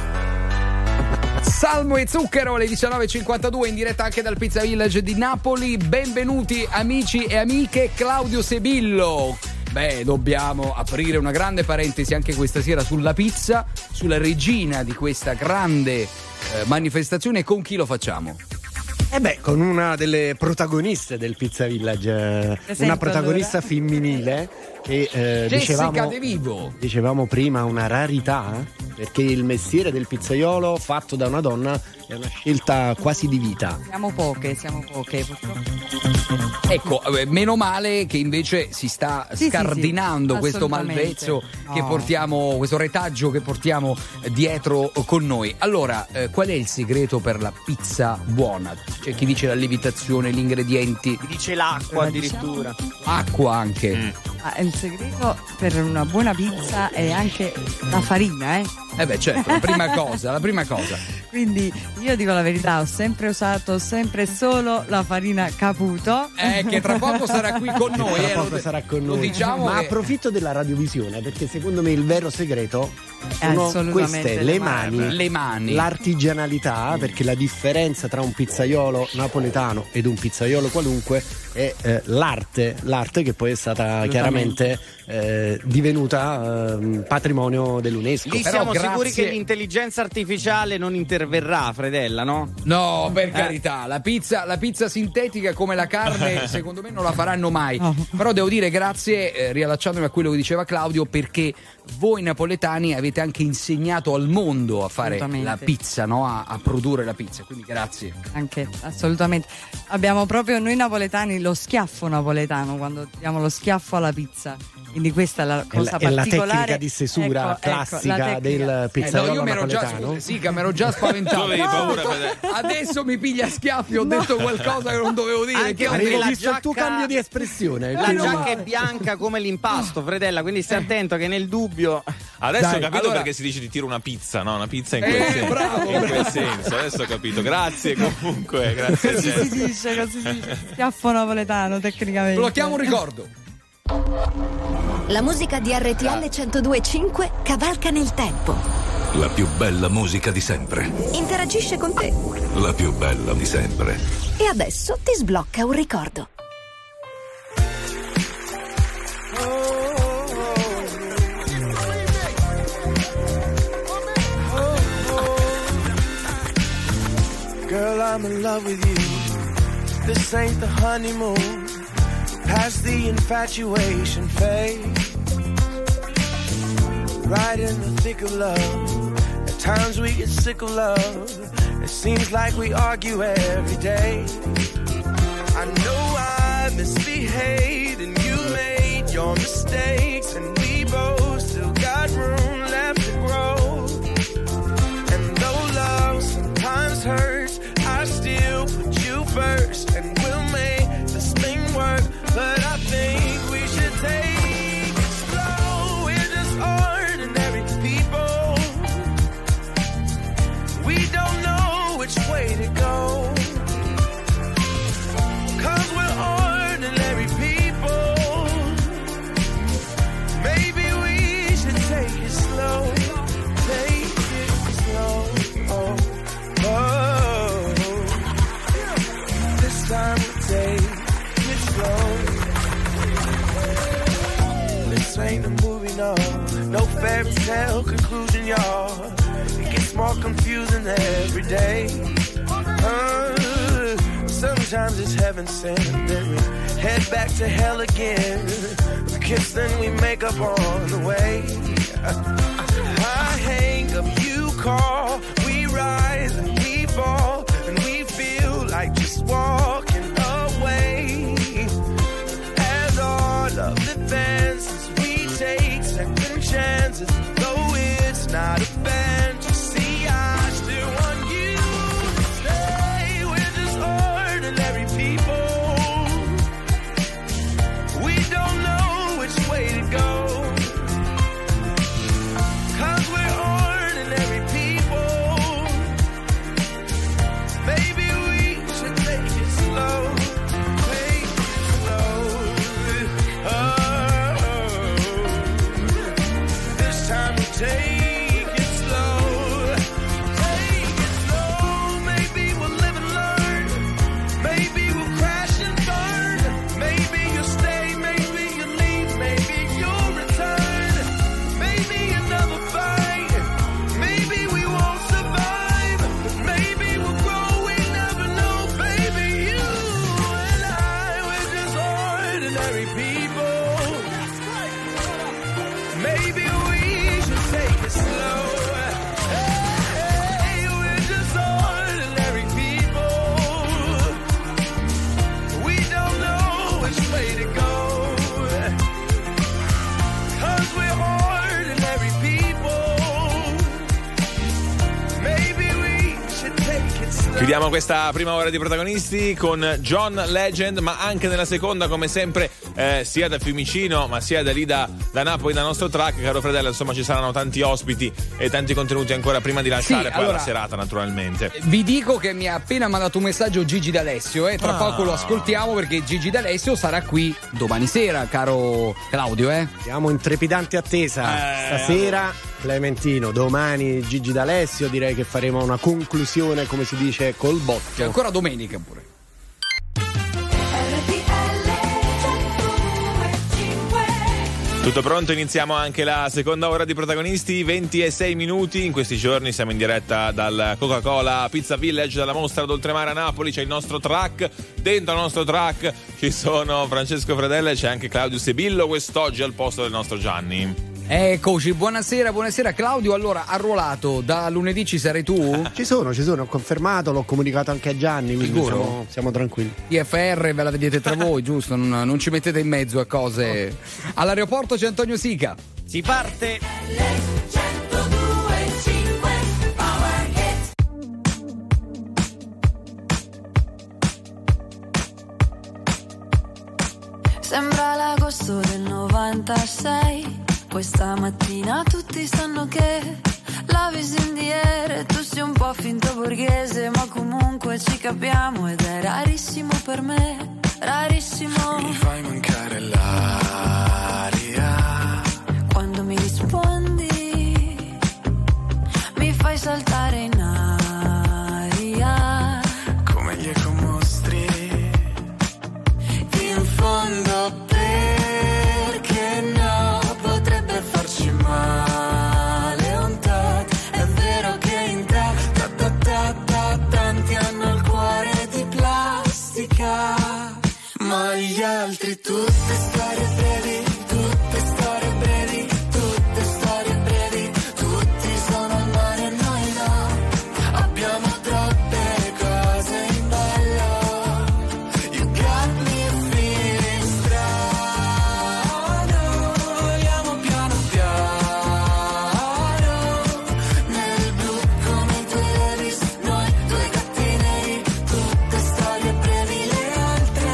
Salmo e zucchero alle diciannove e cinquantadue in diretta anche dal Pizza Village di Napoli. Benvenuti amici e amiche. Claudio Sebillo. Beh, dobbiamo aprire una grande parentesi anche questa sera sulla pizza, sulla regina di questa grande eh, manifestazione. Con chi lo facciamo? Eh beh, con una delle protagoniste del Pizza Village, eh, Presento una protagonista allora. femminile che eh, Jessica dicevamo, De Vivo. dicevamo prima una rarità, perché il mestiere del pizzaiolo fatto da una donna è una scelta quasi di vita. Siamo poche, siamo poche, purtroppo. Ecco, eh, meno male che invece si sta Sì, sì, scardinando sì, questo assolutamente. malvezzo che No. portiamo, questo retaggio che portiamo eh, dietro con noi. Allora, eh, qual è il segreto per la pizza buona? C'è chi dice la lievitazione, gli ingredienti, Dice l'acqua addirittura. acqua anche. Ah, il segreto per una buona pizza è anche la farina, eh? Eh beh, certo, la prima cosa, la prima cosa. Quindi io dico la verità, ho sempre usato sempre solo la farina Caputo. Eh, che tra poco sarà qui con noi. Tra eh, poco lo, sarà con lo noi. diciamo Ma che... approfitto della radiovisione perché secondo me il vero segreto sono assolutamente queste, le le mani. mani, Le mani. l'artigianalità, perché la differenza tra un pizzaiolo napoletano ed un pizzaiolo qualunque è eh, l'arte, l'arte che poi è stata chiaramente eh, divenuta eh, patrimonio dell'UNESCO. Lì Però siamo grazie- sicuri che l'intelligenza artificiale non interverrà, Fredella, no? No, per Eh. carità, la pizza, la pizza sintetica come la carne secondo me non la faranno mai. Però devo dire grazie, eh, riallacciandomi a quello che diceva Claudio, perché voi napoletani avete anche insegnato al mondo a fare Assolutamente. la pizza, no? a, a produrre la pizza, quindi grazie. Anche, assolutamente. Abbiamo proprio noi napoletani lo schiaffo napoletano, quando diamo lo schiaffo alla pizza. Quindi questa è la cosa è la particolare. tecnica di stesura Ecco, ecco, classica la tecnica. del Eh, no, pizzaiolo io mi ero già, napoletano. scusa, sì, che mi ero già spaventato. Tu avevi No, paura, no, Fede? adesso mi piglia a schiaffi, ho detto qualcosa che non dovevo dire. Anche che ho perché Avevo la visto il tuo giacca- cambio di espressione. La quindi- giacca è bianca come l'impasto, Fredella, quindi stai attento che nel dubbio... Adesso Dai, ho capito allora- perché si dice di tiro una pizza, no? Una pizza in quel Eh, senso. bravo, in quel bravo. senso, adesso ho capito. Grazie comunque, grazie. Così si Jess. dice, così si dice. Schiaffo napoletano, tecnicamente. Blocchiamo un ricordo. La musica di R T L centodue e cinque cavalca nel tempo. La più bella musica di sempre. Interagisce con te. La più bella di sempre. E adesso ti sblocca un ricordo. Girl, I'm in love with you. This ain't the honeymoon. Past the infatuation phase. Right in the thick of love. At times we get sick of love. It seems like we argue every day. I know I misbehaved and you made your mistakes. And we both still got room left to grow. And though love sometimes hurts, I still put you first. And we'll make this thing work. But I think we should take it slow. We're just ordinary people. We don't know which way to go. Cause we're ordinary people. Maybe we should take it slow. Take it slow. Oh, oh. This time we'll take it slow. This ain't a movie, no. No fairy tale conclusion, y'all. It gets more confusing every day. Uh, sometimes it's heaven sent, then we head back to hell again. We kiss, then we make up on the way. I hang up, you call. We rise and we fall, and we feel like just walking away. As all of the advances, we take second chances. Though it's not a fantasy, I still want you to stay. We're just ordinary people. We don't know which way to go. Cause we're ordinary people. Maybe we should take it slow. Chiudiamo questa prima ora di protagonisti con John Legend, ma anche nella seconda, come sempre, eh, sia da Fiumicino ma sia da lì da, da Napoli, da nostro track, caro Fredella. Insomma, ci saranno tanti ospiti e tanti contenuti ancora prima di lasciare Sì, poi allora, la serata, naturalmente. Vi dico che mi ha appena mandato un messaggio Gigi D'Alessio, eh? Tra Ah. poco lo ascoltiamo perché Gigi D'Alessio sarà qui domani sera, caro Claudio, eh? Siamo in trepidante attesa. Eh, Stasera Clementino, domani Gigi D'Alessio. Direi che faremo una conclusione, come si dice, col botto. C'è ancora domenica pure. Tutto pronto, iniziamo anche la seconda ora di protagonisti, venti e sei minuti. In questi giorni siamo in diretta dal Coca-Cola Pizza Village, dalla mostra d'oltremare a Napoli. C'è il nostro track, dentro il nostro track ci sono Francesco Fredella e c'è anche Claudio Sebillo quest'oggi al posto del nostro Gianni. Eccoci, buonasera, buonasera Claudio. Allora, arruolato, da lunedì ci sarai tu? Ci sono, ci sono, ho confermato, l'ho comunicato anche a Gianni, quindi Sicuro? siamo, siamo tranquilli. I F R ve la vedete tra voi, giusto? Non, non ci mettete in mezzo a cose. All'aeroporto c'è Antonio Sica. Si parte. Sembra l'agosto del novantasei. Questa mattina tutti sanno che la Visindiere, tu sei un po' finto borghese, ma comunque ci capiamo ed è rarissimo per me, rarissimo. Mi fai mancare l'aria Quando mi rispondi, mi fai saltare in aria come gli ecomostri. in fondo. Perché no? Potrebbe farci male un tot. È vero che in te ta, ta, ta, ta, tanti hanno il cuore di plastica, ma gli altri tutte storie brevi, tutte storie brevi, tutte storie brevi. Tutti sono al mare e noi no. Abbiamo troppe cose in ballo. You got me feeling strano. Vogliamo piano piano nel blu come i tuoi Levi's, noi due gatti neri. Tutte storie brevi, le altre.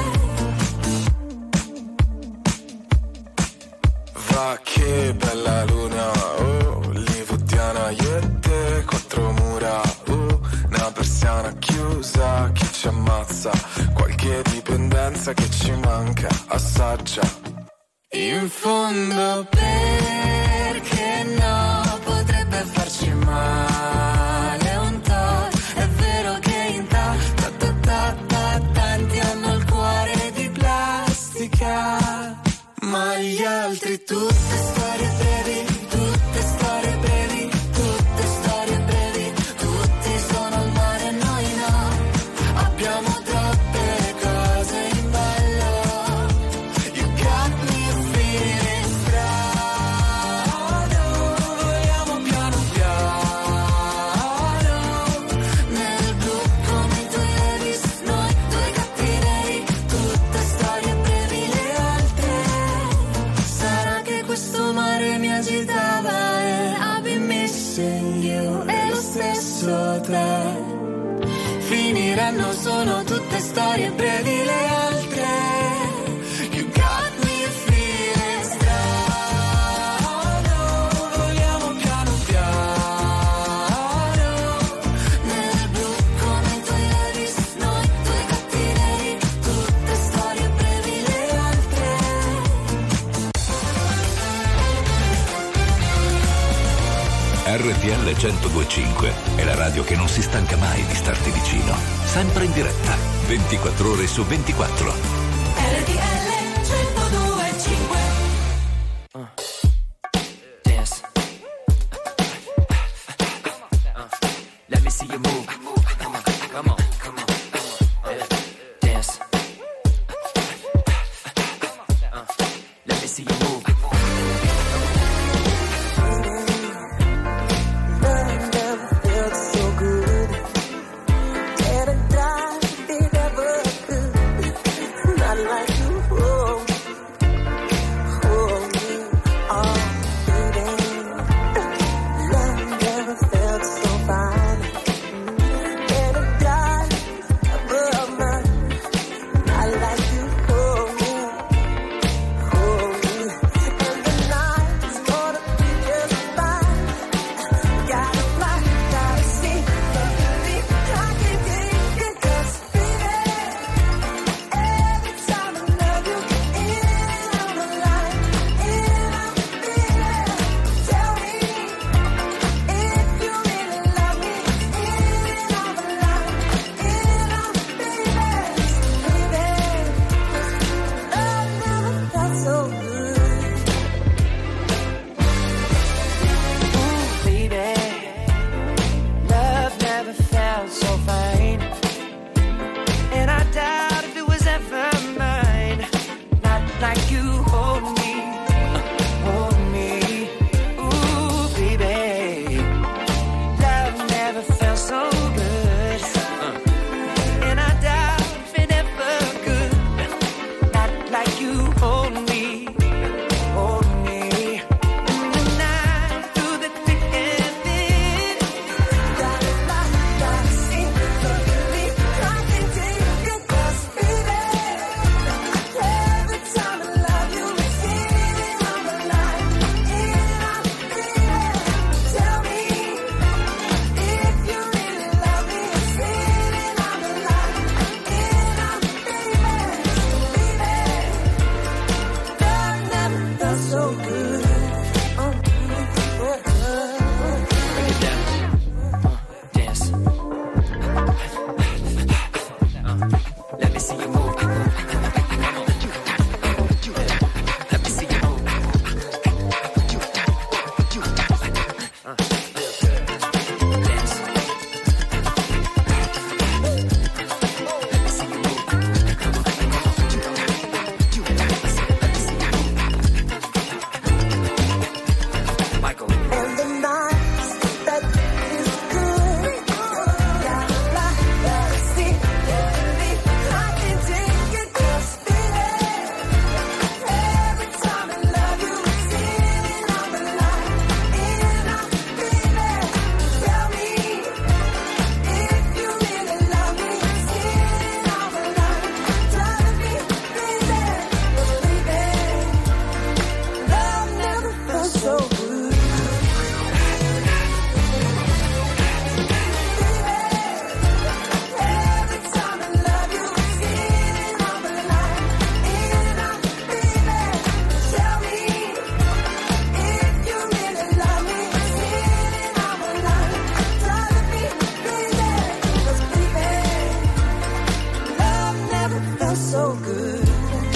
Va che bella luna, oh, hollywoodiana, io e te, quattro mura, oh, una persiana chiusa, chi ci ammazza, qualche dipendenza che ci manca, assaggia. In fondo perché no? Potrebbe farci male un tot. È vero che in ta, ta, ta, ta, ta, tanti hanno il cuore di plastica, ma gli altri tutte storie brevi, tutte storie brevi, tutte storie brevi. Tutti sono al mare e noi no. Abbiamo troppe cose in ballo. You got me feeling strano. Vogliamo piano piano nel blu come i tuoi Levi's, noi due gatti neri. Tutte storie brevi, le altre. Sarà che questo mare mi agitava e I've been missing you, e lo stesso te. Finiranno, sono tutte storie brevi, le altre. You got me feeling strano. Vogliamo piano piano nel blu come i tuoi Levi's, noi due gatti neri. Tutte storie brevi, le altre. R T L centodue e cinque è la radio che non si stanca mai di starti vicino. Sempre in diretta, ventiquattro ore su ventiquattro. R T L centodue e cinque. Dance. Let me see you move. Come on, come on, come on. Dance. Let me see you move. Better so good. Uh, Break it down. Uh, dance. Uh, let me see you move. Let me see you move. Uh, feel good. Dance. Let me see you move. Michael. And the nights that is good. Got a lot to see. I can take it, just feel it. Every time I love you, sitting on the line, and I feel it. Tell me if you really love me, sitting on the line, driving me crazy. Believe it, love never felt so good. So good.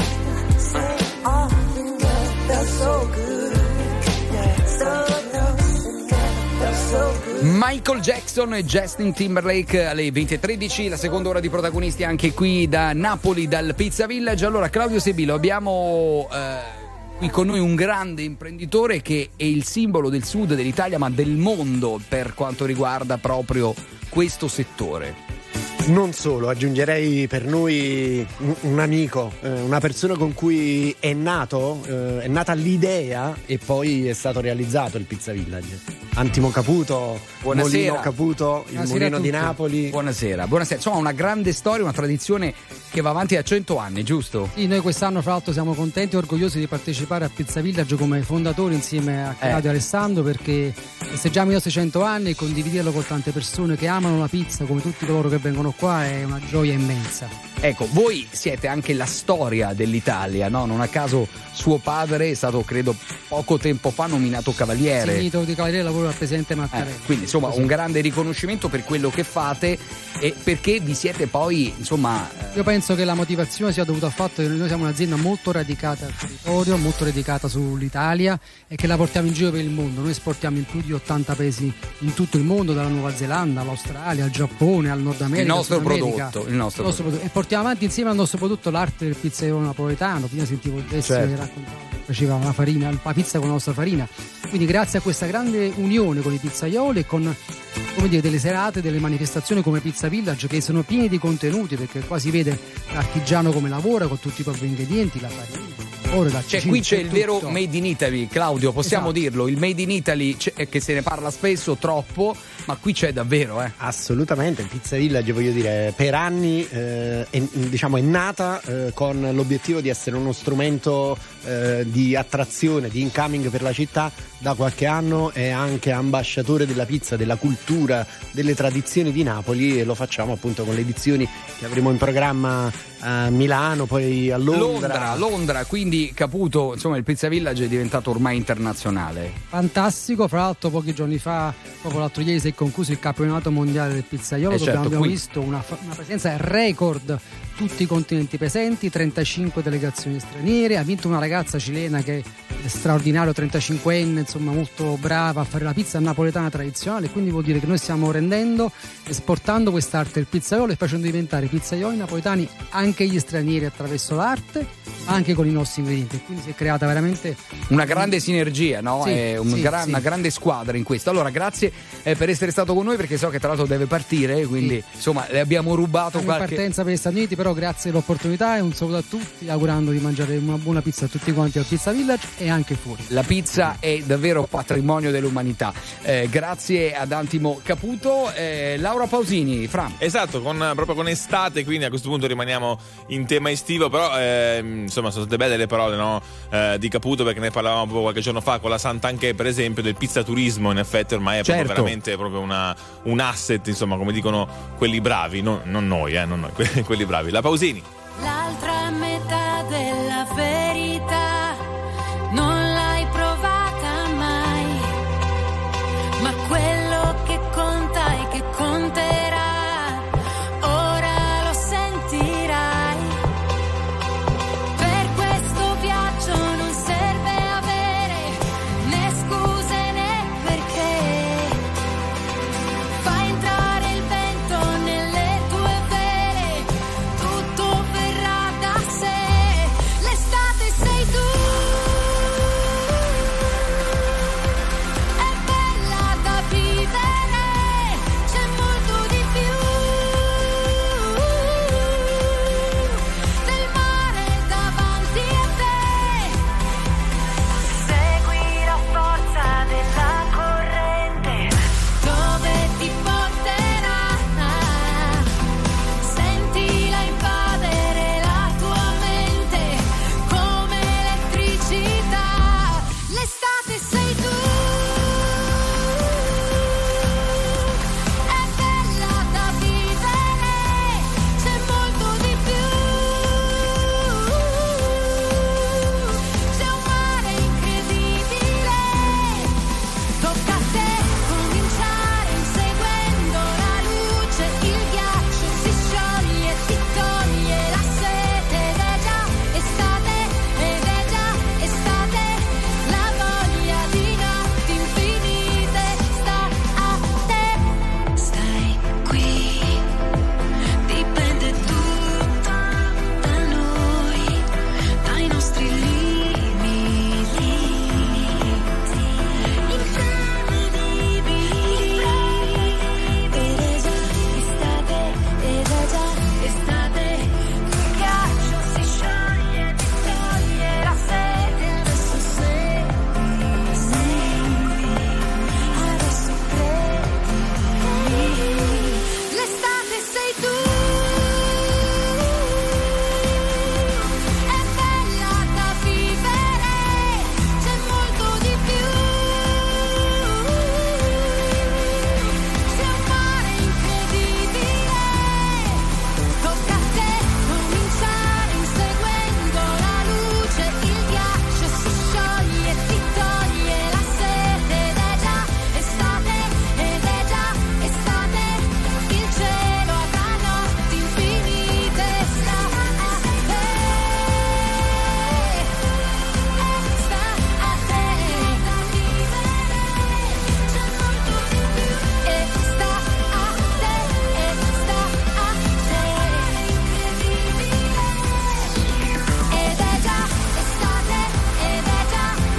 Say often girl, felt so good. Yeah, so good. Felt so good. Michael Jackson e Justin Timberlake alle venti e tredici, la seconda ora di protagonisti anche qui da Napoli, dal Pizza Village. Allora, Claudio Sebilo, abbiamo eh, qui con noi un grande imprenditore che è il simbolo del sud dell'Italia, ma del mondo per quanto riguarda proprio questo settore. Non solo, aggiungerei per noi un, un amico, eh, una persona con cui è nato, eh, è nata l'idea e poi è stato realizzato il Pizza Village. Antimo Caputo, Buonasera. Molino Caputo, il Buonasera mulino a di tutti. Napoli. Buonasera, buonasera. Insomma, una grande storia, una tradizione che va avanti da cento anni, giusto? Sì, noi quest'anno fra l'altro siamo contenti e orgogliosi di partecipare a Pizza Village come fondatori insieme a Claudio Eh. e Alessandro, perché festeggiamo i nostri cento anni e condividerlo con tante persone che amano la pizza come tutti coloro che vengono qua è una gioia immensa. Ecco, voi siete anche la storia dell'Italia, no? Non a caso suo padre è stato, credo, poco tempo fa nominato cavaliere. Sì, titolo di cavaliere lavoro al presidente Mattarella. Eh, quindi insomma Così. un grande riconoscimento per quello che fate e perché vi siete poi insomma eh, Io penso che la motivazione sia dovuta al fatto che noi siamo un'azienda molto radicata al territorio, molto radicata sull'Italia e che la portiamo in giro per il mondo. Noi esportiamo in più di ottanta paesi in tutto il mondo, dalla Nuova Zelanda all'Australia, al Giappone, al Nord America, il nostro Sud America. prodotto, il nostro Il nostro prodotto. E portiamo avanti insieme al nostro prodotto l'arte del pizzaiolo napoletano. Prima sentivo il Dessio Certo. che raccontava che faceva la farina, la pizza con la nostra farina. Quindi grazie a questa grande unione con i pizzaioli e con, come dire, delle serate, delle manifestazioni come Pizza Village che sono piene di contenuti, perché qua si vede l'artigiano come lavora con tutti i propri ingredienti, la farina. La cioè qui c'è il vero made in Italy, Claudio, possiamo Esatto. dirlo, il made in Italy c'è, che se ne parla spesso, troppo, ma qui c'è davvero, eh. Assolutamente, il Pizza Village, voglio dire, per anni eh, è, diciamo, è nata eh, con l'obiettivo di essere uno strumento eh, di attrazione, di incoming per la città. Da qualche anno è anche ambasciatore della pizza, della cultura, delle tradizioni di Napoli, e lo facciamo appunto con le edizioni che avremo in programma a Milano, poi a Londra. Londra, Londra, quindi Caputo, insomma il Pizza Village è diventato ormai internazionale. Fantastico, fra l'altro pochi giorni fa, proprio l'altro ieri si è concluso il campionato mondiale del pizzaiolo, Eh dove certo, abbiamo qui. visto una, una presenza record, tutti i continenti presenti, trentacinque delegazioni straniere, ha vinto una ragazza cilena che è straordinario, trentacinquenne, insomma molto brava a fare la pizza napoletana tradizionale, quindi vuol dire che noi stiamo rendendo, esportando quest'arte del pizzaiolo e facendo diventare pizzaioli napoletani anche gli stranieri attraverso l'arte, ma anche con i nostri ingredienti, quindi si è creata veramente Una grande sinergia, no? Sì, È un sì, gra- sì. una grande squadra in questo. Allora, grazie eh, per essere stato con noi, perché so che tra l'altro deve partire, quindi insomma le abbiamo rubato Siamo in qualche. partenza per gli Stati Uniti, però grazie dell'opportunità e un saluto a tutti, augurando di mangiare una buona pizza a tutti quanti al Pizza Village e anche fuori. La pizza è davvero patrimonio dell'umanità. Eh, grazie ad Antimo Caputo. Eh, Laura Pausini, Fra. Esatto, con, proprio con estate, quindi a questo punto rimaniamo in tema estivo, però ehm, insomma sono state belle le parole, no? eh, di Caputo, perché ne parlavamo proprio qualche giorno fa con la Sant'Anché, per esempio, del pizzaturismo. In effetti ormai è Certo. proprio veramente proprio una, un asset, insomma, come dicono quelli bravi, non, non noi, eh, non noi, que- quelli bravi. La Pausini. L'altra metà della verità non l'hai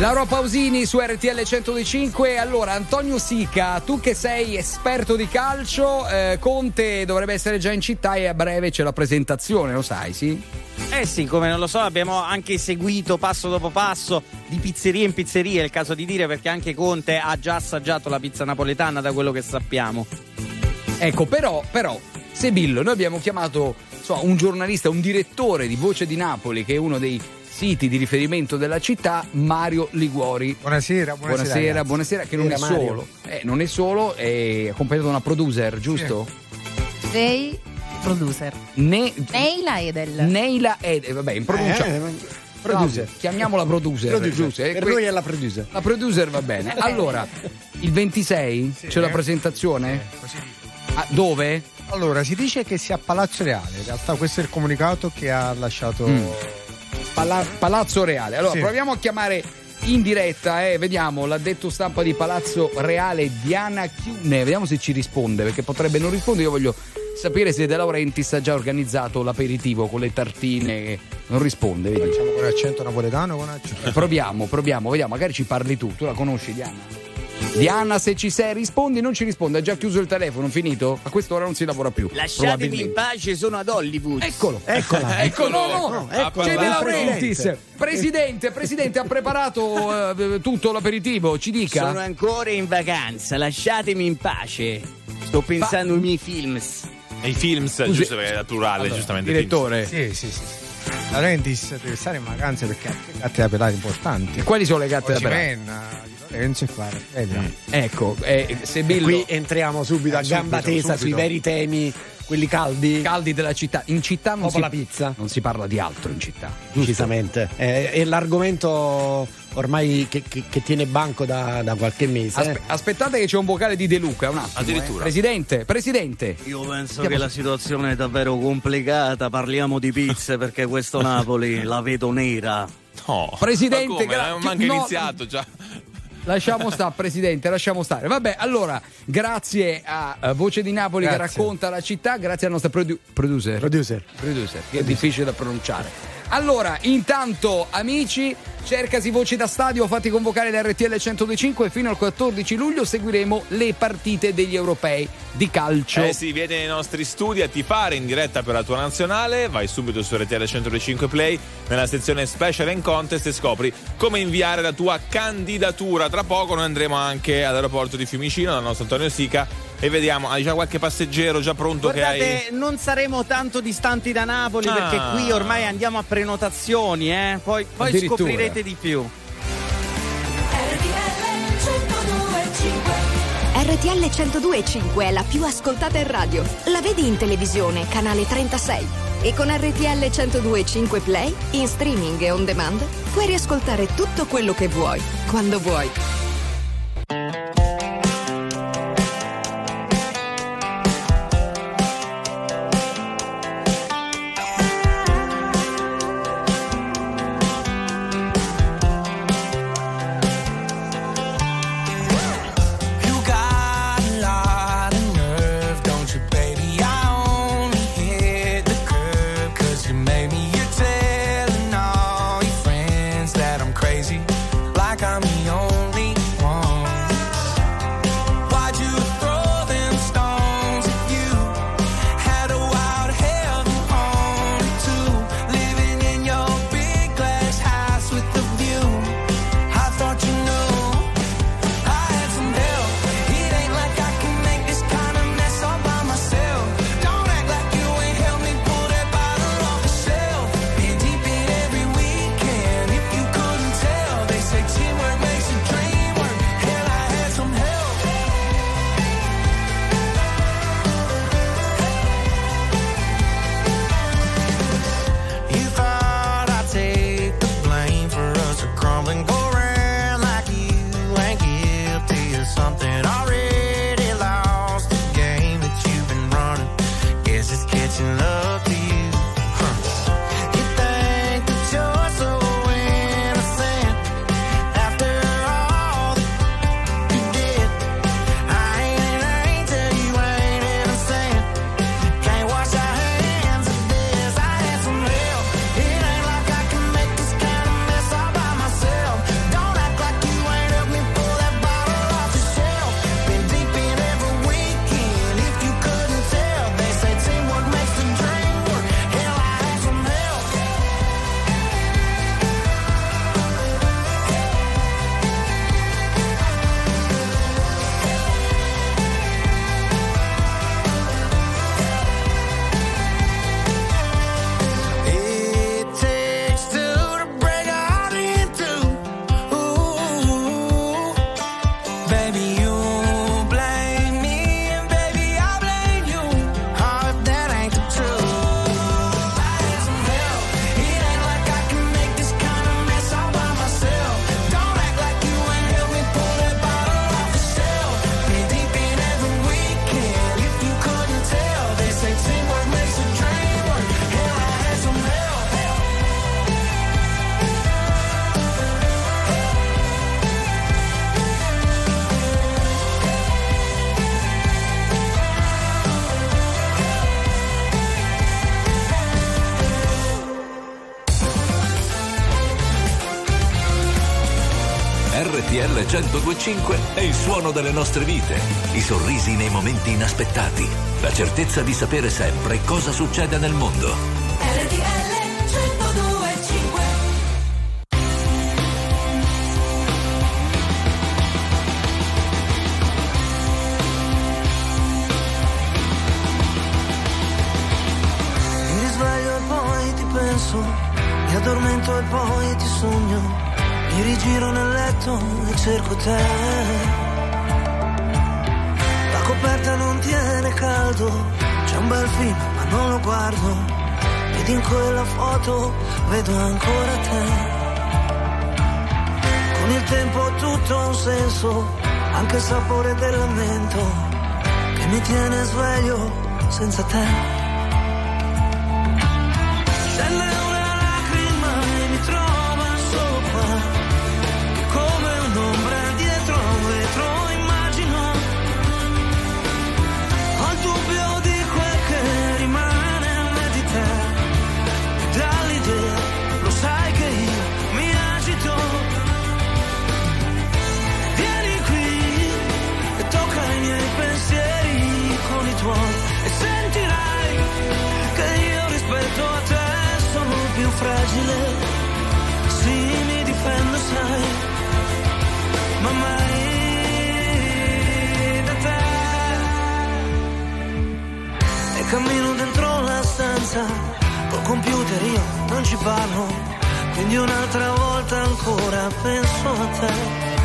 Laura Pausini su R T L centodue e cinque. Allora, Antonio Sica, tu che sei esperto di calcio, eh, Conte dovrebbe essere già in città e a breve c'è la presentazione, lo sai, sì? Eh sì, come non lo so, abbiamo anche seguito passo dopo passo di pizzeria in pizzeria, è il caso di dire, perché anche Conte ha già assaggiato la pizza napoletana, da quello che sappiamo. Ecco, però, però, Sebillo, noi abbiamo chiamato insomma, un giornalista, un direttore di Voce di Napoli, che è uno dei siti di riferimento della città, Mario Liguori. Buonasera, buonasera. Buonasera, buonasera, che non è Buonasera, solo, eh, non è solo, è accompagnato da una producer, giusto? Sei producer. Ne- Neila Edel. Neila Edel, vabbè, in pronuncia. Eh, eh, Producer. Chiamiamola producer. Producer. giusto? Per Que- noi è la producer. La producer va bene. Allora, il ventisei Sì, c'è la eh. presentazione? Eh, così dico. Ah, dove? Allora, si dice che sia a Palazzo Reale. In realtà questo è il comunicato che ha lasciato... Mm. Pala- Palazzo Reale. Allora, Sì. proviamo a chiamare in diretta, eh, vediamo l'addetto stampa di Palazzo Reale, Diana Chiune. Vediamo se ci risponde, perché potrebbe non rispondere. Io voglio sapere se De Laurentiis ha già organizzato l'aperitivo con le tartine. Non risponde, vedi. Facciamo con accento napoletano o con accento? Eh, proviamo, proviamo, vediamo, magari ci parli tu. Tu la conosci, Diana? Diana, se ci sei, rispondi. Non ci risponde, ha già chiuso il telefono, finito? A quest'ora non si lavora più. Lasciatemi probabilmente. in pace, sono ad Hollywood. Eccolo, Eccola, ecco, no, no, no, c'è eccola, De il Laurentiis. presidente. Presidente, presidente, ha preparato eh, tutto l'aperitivo, ci dica. Sono ancora in vacanza, lasciatemi in pace. Sto pensando ai miei films. Nei films, Scusi. giusto perché era plurale, Allora, giustamente. direttore. Sì, sì, sì. Laurentiis deve stare in vacanze perché ha anche gatte da pelare importanti. E quali sono le gatte da pelare? Osimhen, Di Lorenzo e qua. Vedi. Ecco, eh, Sebillo, Qui entriamo subito a Eh, gamba subito, tesa subito. sui veri temi, quelli caldi. caldi della città. In città non Dopo si, la pizza. non si parla di altro in città. Decisamente. Eh, è l'argomento ormai che, che- che tiene banco da, da qualche mese. Aspe- aspettate che c'è un vocale di De Luca, un attimo. Addirittura. eh. Presidente, presidente. Io penso Stiamo- che la situazione è davvero complicata. Parliamo di pizze perché questo Napoli la vedo nera. No. Presidente, Ma come? gra- Non è manca no. iniziato già. Lasciamo stare, presidente, lasciamo stare. Vabbè, allora, grazie a eh, Voce di Napoli che Grazie. racconta la città, grazie al nostro produ- producer. Producer. Producer, che è difficile da pronunciare. Allora, intanto, amici, cercasi Voci da Stadio, fatti convocare da R T L centodue e cinque. Fino al quattordici luglio seguiremo le partite degli europei di calcio. Eh sì, vieni nei nostri studi a tifare in diretta per la tua nazionale. Vai subito su R T L centodue e cinque Play nella sezione Special and Contest e scopri come inviare la tua candidatura. Tra poco noi andremo anche all'aeroporto di Fiumicino dal nostro Antonio Sica e vediamo, hai già qualche passeggero già pronto che Guardate, hai? non saremo tanto distanti da Napoli Ah. perché qui ormai andiamo a prenotazioni, eh? Poi, poi Addirittura. scoprirete di più. R T L centodue e cinque è la più ascoltata in radio. La vedi in televisione, canale trentasei. E con R T L centodue e cinque Play, in streaming e on demand, puoi riascoltare tutto quello che vuoi, quando vuoi. You got a lot of nerve, don't you, baby? I only hit the curb 'cause you made me. You're telling all your friends that I'm crazy, like I'm the only R T L centodue e cinque è il suono delle nostre vite, i sorrisi nei momenti inaspettati, la certezza di sapere sempre cosa succede nel mondo. R T L centodue e cinque. Mi risveglio e poi ti penso, mi addormento e poi ti sogno, mi rigiro nel letto e cerco te. La coperta non tiene caldo, c'è un bel film ma non lo guardo, ed in quella foto vedo ancora te. Con il tempo tutto ha un senso, anche il sapore del lamento che mi tiene sveglio senza te. Scende una lacrima e mi trova solo qua, che come un'ombra dietro a un vetro immagino. Ho il dubbio di quel che rimane a me di te, e dall'idea lo sai che io mi agito. Vieni qui e tocca i miei pensieri con i tuoi, e sentirai che io rispetto a te sono più fragile. Sì, mi difendo, sai, ma mai da te. E cammino dentro la stanza, col computer io non ci parlo, quindi un'altra volta ancora penso a te.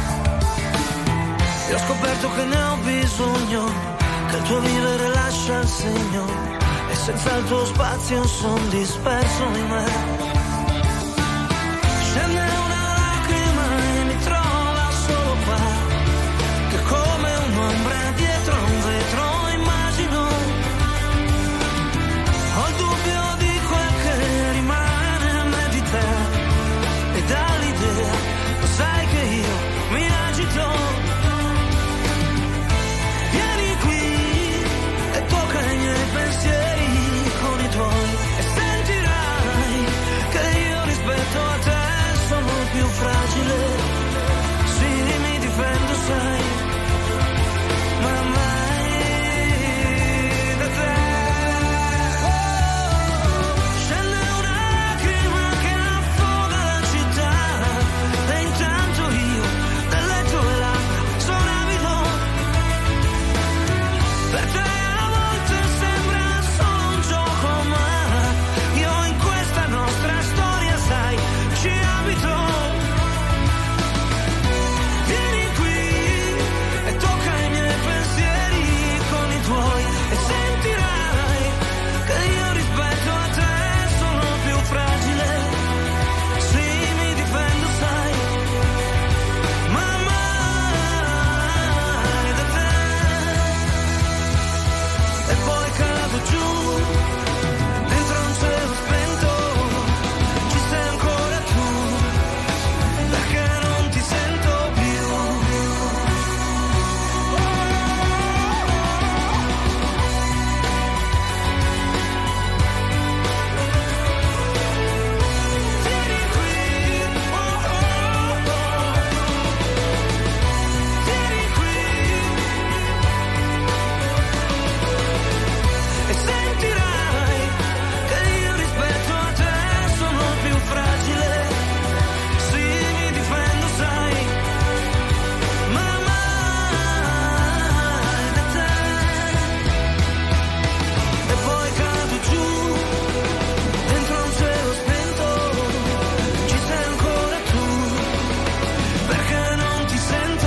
E ho scoperto che ne ho bisogno, che il tuo vivere lascia il segno, e senza il tuo spazio son disperso in me. Scende una lacrima e mi trova solo qua, che come un'ombra dietro a un vetro immagino. Ho il dubbio di quel che rimane a me di te, e dall'idea lo sai che io mi agito. Vieni qui e tocca i miei pensieri con i tuoi, e sentirai che io rispetto a te sono più fragile. Sì, mi difendo, sai, ma mai da te. Oh, scende una lacrima che affoga la città, e intanto io del letto e labbra sono avido. Per te a volte sembra solo un gioco, ma io in questa nostra storia, sai, ci abito. Vieni qui e tocca i miei pensieri con i tuoi, e sentirai che io rispetto a te sono più fragile. Sì, mi difendo, sai, ma mai da te. E poi cado giù dentro un cielo spento, ci sei ancora tu, perché non ti sento più. Vieni qui, oh, oh, oh. Vieni qui e sentirai che io rispetto a te sono più fragile. Sì, mi difendo, sai, ma mai da te. E poi cado giù dentro un cielo spento, ci sei ancora tu, perché non ti sento.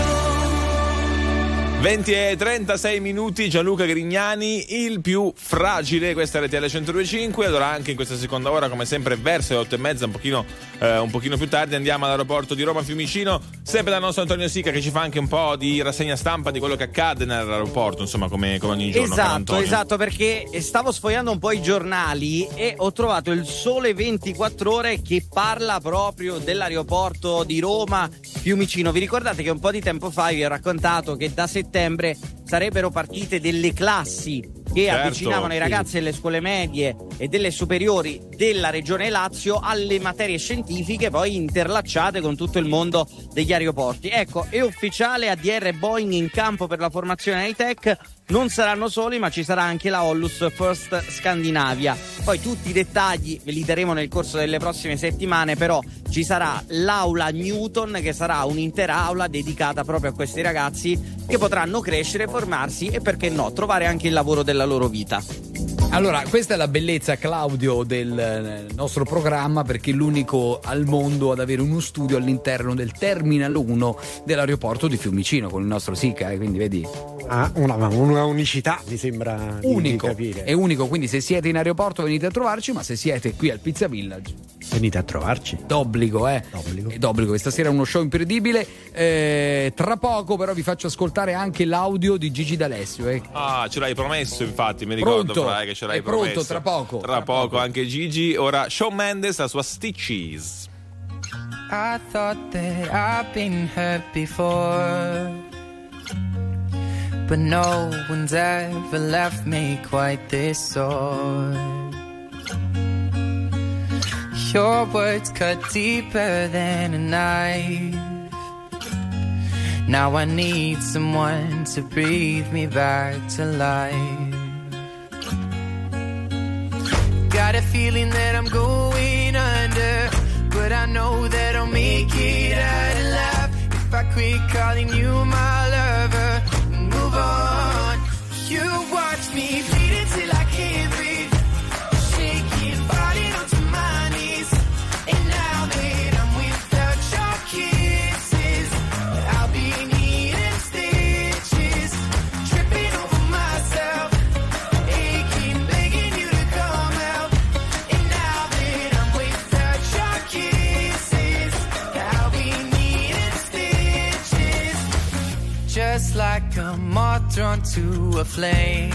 venti e trentasei minuti, Gianluca Grignani, il più fragile, questa è R T L centodue e cinque. Allora anche in questa seconda ora, come sempre, verso le otto e mezza, un pochino, eh, un pochino più tardi, andiamo all'aeroporto di Roma Fiumicino, sempre dal nostro Antonio Sica, che ci fa anche un po' di rassegna stampa di quello che accade nell'aeroporto, insomma, come, come ogni giorno. caro Esatto, Antonio. esatto, perché stavo sfogliando un po' i giornali e ho trovato il Sole ventiquattro Ore che parla proprio dell'aeroporto di Roma Fiumicino. Vi ricordate che un po' di tempo fa vi ho raccontato che da settembre sarebbero partite delle classi che Certo, avvicinavano i ragazzi delle scuole medie e delle superiori della regione Lazio alle materie scientifiche, poi interlacciate con tutto il mondo degli aeroporti. Ecco, è ufficiale, A D R Boeing in campo per la formazione high-tech. Non saranno soli, ma ci sarà anche la Hollus First Scandinavia. Poi tutti i dettagli ve li daremo nel corso delle prossime settimane, però ci sarà l'aula Newton, che sarà un'intera aula dedicata proprio a questi ragazzi che potranno crescere, formarsi e, perché no, trovare anche il lavoro della loro vita. Allora, questa è la bellezza, Claudio, del nostro programma, perché è l'unico al mondo ad avere uno studio all'interno del Terminal uno dell'aeroporto di Fiumicino con il nostro SICA, eh, quindi vedi. Ah, una, una unicità mi sembra di, unico, di capire. È unico, quindi se siete in aeroporto venite a trovarci, ma se siete qui al Pizza Village venite a trovarci. D'obbligo, eh. D'obbligo. È d'obbligo. Questa sera è uno show imperdibile. Eh, tra poco, però, vi faccio ascoltare anche l'audio di Gigi D'Alessio. Eh. Ah, ce l'hai promesso, infatti, mi ricordo, Pronto? Fra, che ce l'hai È pronto, promesso. tra poco. Tra, tra poco, poco anche Gigi. Ora Shawn Mendes, la sua Stitches. I thought that I've been hurt before, but no one's ever left me quite this sore. Your words cut deeper than a knife. Now I need someone to breathe me back to life. Got a feeling that I'm going under, but I know that I'll make it out alive if I quit calling you my lover and move on. You watch me bleed until I can't breathe, shaking, falling onto my knees. And now that I'm without your kisses, I'll be needing stitches, tripping over myself, aching, begging you to come out. And now that I'm without your kisses, I'll be needing stitches, just like a moth drawn to a flame.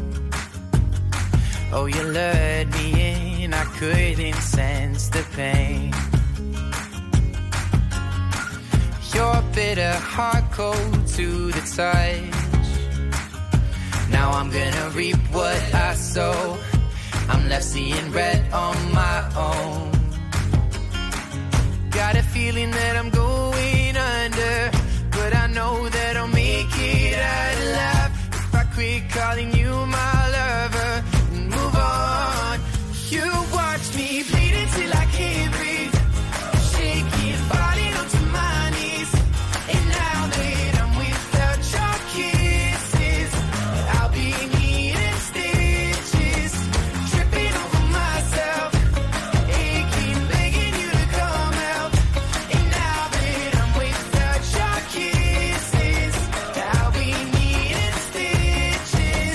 Oh, you lured me in, I couldn't sense the pain. Your bitter heart cold to the touch. Now I'm gonna reap what I sow. I'm left seeing red on my own. Got a feeling that I'm going under, but I know that I'll make it out alive if I quit calling you my lover and move on. You watch me bleed until I can't breathe, shaking, falling onto my knees. And now that I'm without your kisses, I'll be needing stitches, tripping over myself, aching, begging you to come out. And now that I'm without your kisses, I'll be needing stitches.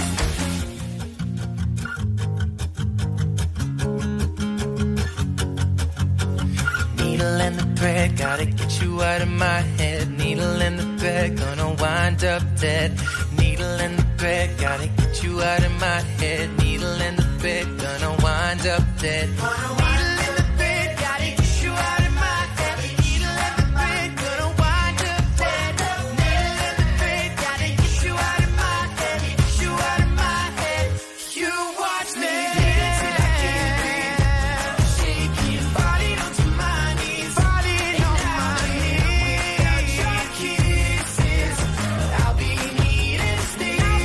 Needle and the thread, gotta get you out of my head. Needle and the thread, gonna wind up dead. Needle and the thread, gotta get you out of my head. Needle and the thread, gonna wind up dead. Needle and the thread, gotta get you out of my head. Needle and the thread, gonna wind up dead. Needle and the thread, gotta get you out of my head. Get you out of my head. You watch me till I can't breathe, shaking, falling onto my knees, falling on my knees. Without your kisses, I'll be needing stitches.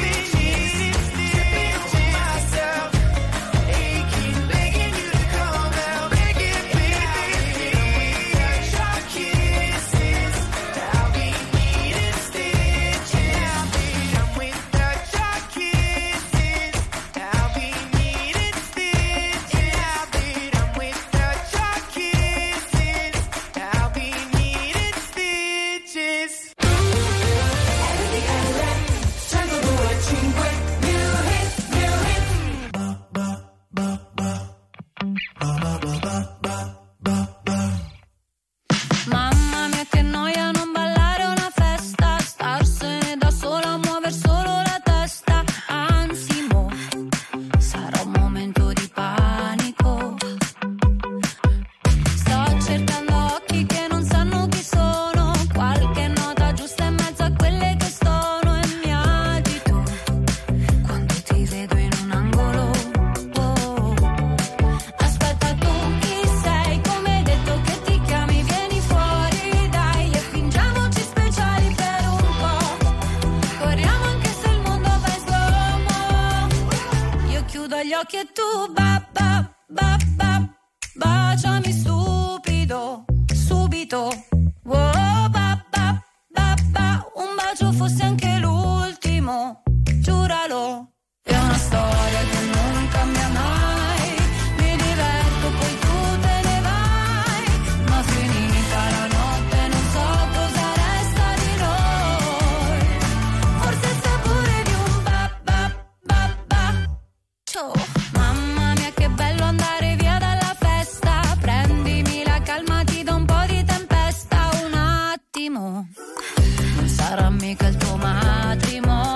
occhi e tu ba ba ba ba, baciami stupido, subito. Oh, ba ba ba ba, un bacio fosse anche l'ultimo, giuralo. È una storia che non cambia mai, mi diverto poi tu te ne vai, ma finita la notte non so cosa resta di noi, forse il sapore di un ba ba ba ba. Ciao. Mamma mia che bello andare via dalla festa, prendimi la calma, ti do un po' di tempesta, un attimo, non sarà mica il tuo matrimonio.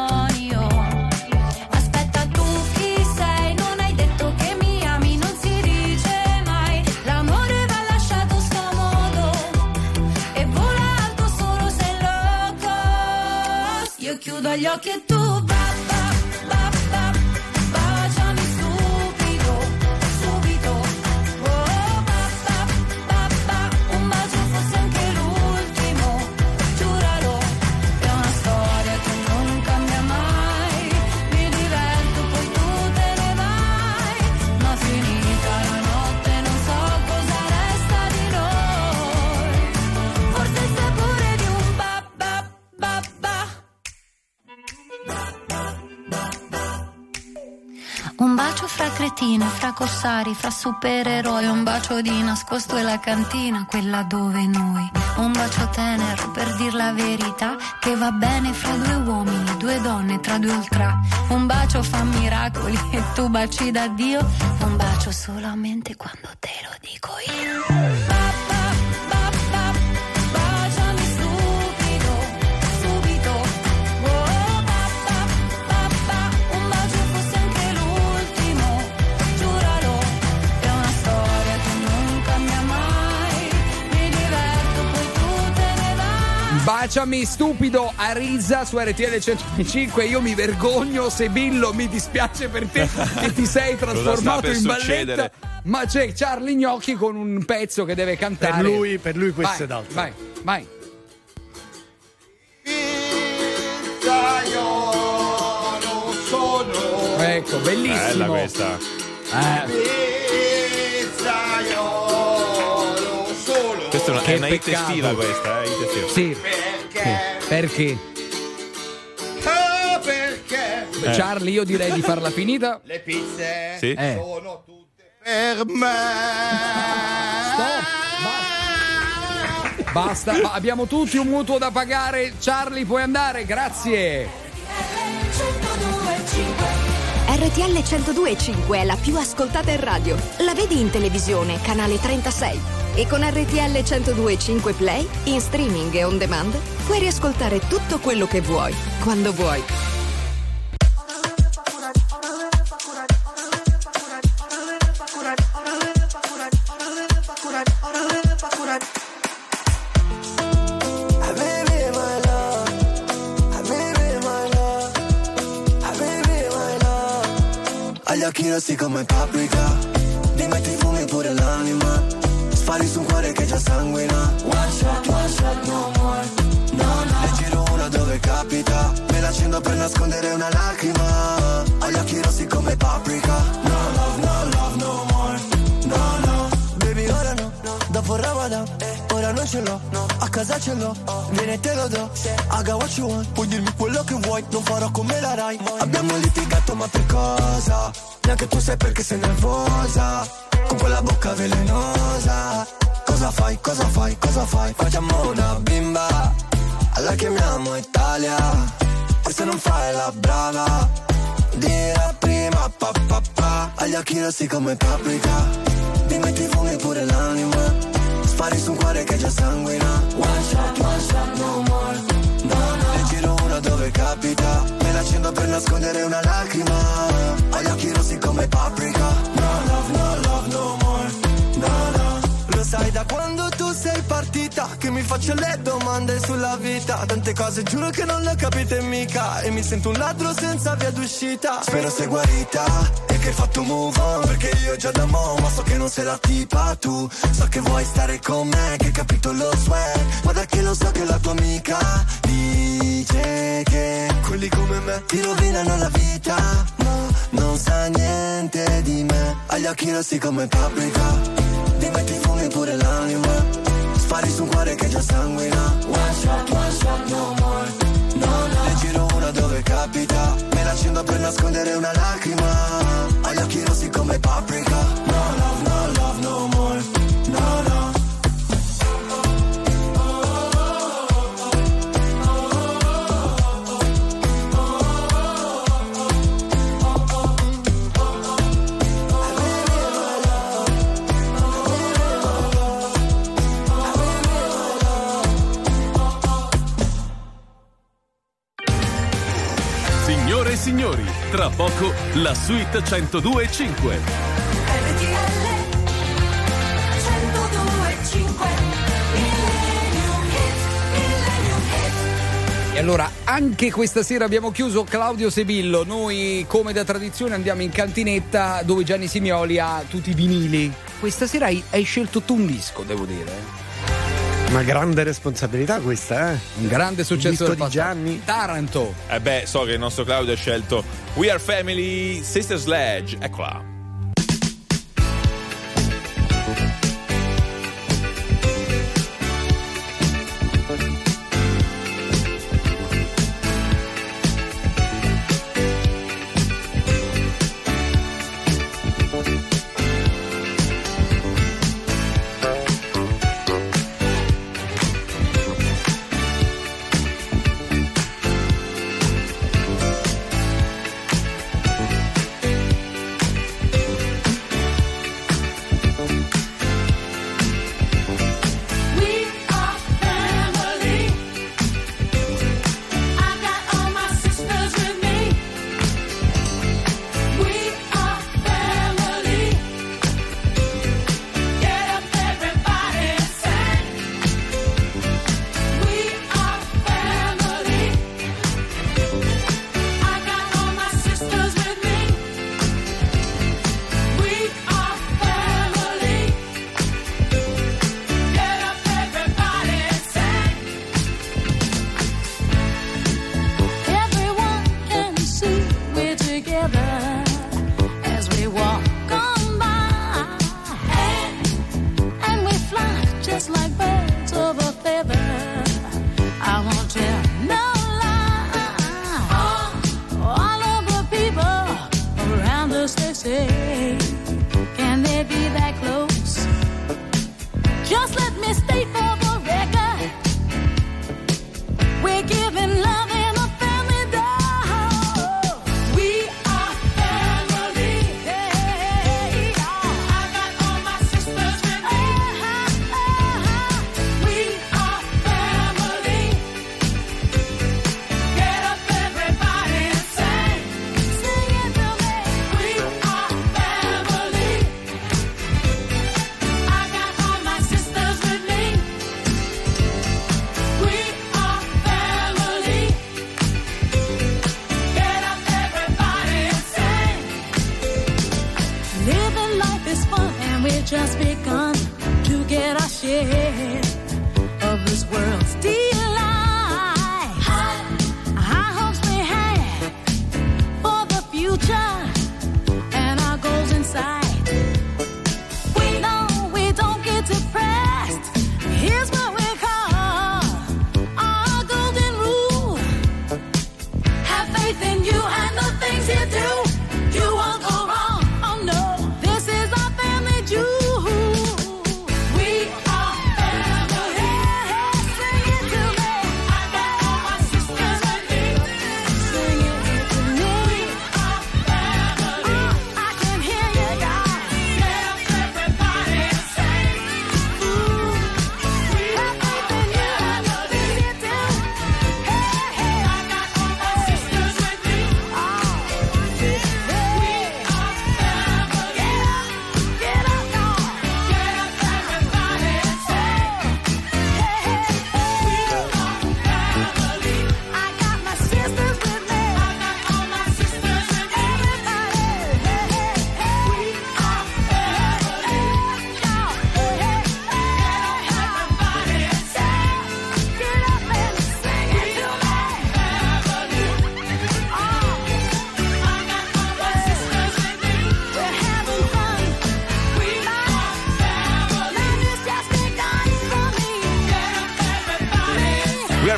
Chiudo gli occhi e tu ba ba ba ba, baciami stupido, subito. Oh, ba ba ba ba, un bacio fosse anche l'ultimo, giuralo. È una storia che non cambia mai, mi diverto poi tu te ne vai, ma finita la notte non so cosa resta di noi, forse il sapore di un ba ba ba ba. Un bacio fra cretine, fra corsari, fra supereroi, un bacio di nascosto e la cantina, quella dove noi. Un bacio tenero per dir la verità, che va bene fra due uomini, due donne, tra due ultra. Un bacio fa miracoli e tu baci da Dio, un bacio solamente quando te lo dico io. Baciami stupido a Rizza su R T L centocinque. Io mi vergogno, Sebillo, mi dispiace per te che ti sei trasformato in balletta. Ma c'è Charlie Gnocchi con un pezzo che deve cantare. Per lui, per lui questo vai, è d'altro. Vai, vai. Pizzaiolo sono. Ecco, bellissimo. Bella questa. Eh. Pizzaiolo solo. Questa è una, Che è una hit peccato. estiva questa, eh? Hit estiva. Sì. Perché? Sì. Perché? Ah, perché? Eh. Charlie, io direi di farla finita. Le pizze Sì. Eh. sono tutte per me. Stop, basta. Basta, ma abbiamo tutti un mutuo da pagare. Charlie, puoi andare, grazie. R T L centodue e cinque è la più ascoltata in radio. La vedi in televisione, canale trentasei. E con R T L centodue e cinque Play, in streaming e on demand, puoi riascoltare tutto quello che vuoi, quando vuoi. Agli occhi rossi come paprika, ti metti fumi pure l'anima, spari su un cuore che già sanguina. One shot, one shot, no more, no, no. Ne giro una dove capita, me la accendo per nascondere una lacrima. Agli occhi rossi come paprika, no love, no love, no more, no, no. Baby ora no, no. Dopo il Ramadan, eh. ora non ce l'ho, no. A casa ce l'ho, oh. Vieni e te lo do, se. I got what you want, puoi dirmi quello che vuoi, non farò come la Rai. Abbiamo litigato ma per cosa? Neanche tu sai perché sei nervosa, con quella bocca velenosa. Cosa fai, cosa fai, cosa fai? Facciamo una bimba, alla chiamiamo Italia. Forse non fai la brava, dirà prima pa pa pa. Agli occhi rossi come paprika, ti metti fumi pure l'anima, spari su un cuore che già sanguina. One shot, one shot, no more, no, no. Ne giro una dove capita, me la accendo per nascondere una lacrima. Agli occhi rossi come paprika, no love, no love, no more, no, no. Lo sai da quando tu sei partita, che mi faccio le domande sulla vita. Tante cose giuro che non le capite mica, e mi sento un ladro senza via d'uscita. Spero sei guarita e che hai fatto move on, perché io già da mo', ma so che non sei la tipa tu. So che vuoi stare con me, che hai capito lo swag, ma da che lo so che la tua amica dice che quelli come me ti rovinano la vita. No, non sa niente di me. Ha gli occhi rossi come paprika, ti metti fumi pure l'anima, spari su un cuore che già sanguina. One shot, one shot, no more, no no. Ne giro una dove capita, me la accendo per nascondere una lacrima. Ha gli occhi rossi come paprika, no love, no love, no more, no no. Signore e signori, tra poco la suite centodue e cinque. E allora anche questa sera abbiamo chiuso Claudio Sebillo. Noi come da tradizione andiamo in cantinetta dove Gianni Simioli ha tutti i vinili. Questa sera hai, hai scelto tu un disco, devo dire. Una grande responsabilità questa, eh? Un grande successo del di Gianni. Taranto. Eh beh, so che il nostro Claudio ha scelto We Are Family, Sister Sledge. Eccola. Just begun to get our share of this world's delight. High, high hopes we had for the future and our goals in sight. We know we don't get depressed. Here's what we call our golden rule. Have faith in you and the things you do. You won't go wrong. Oh no, this is our family jewel. We are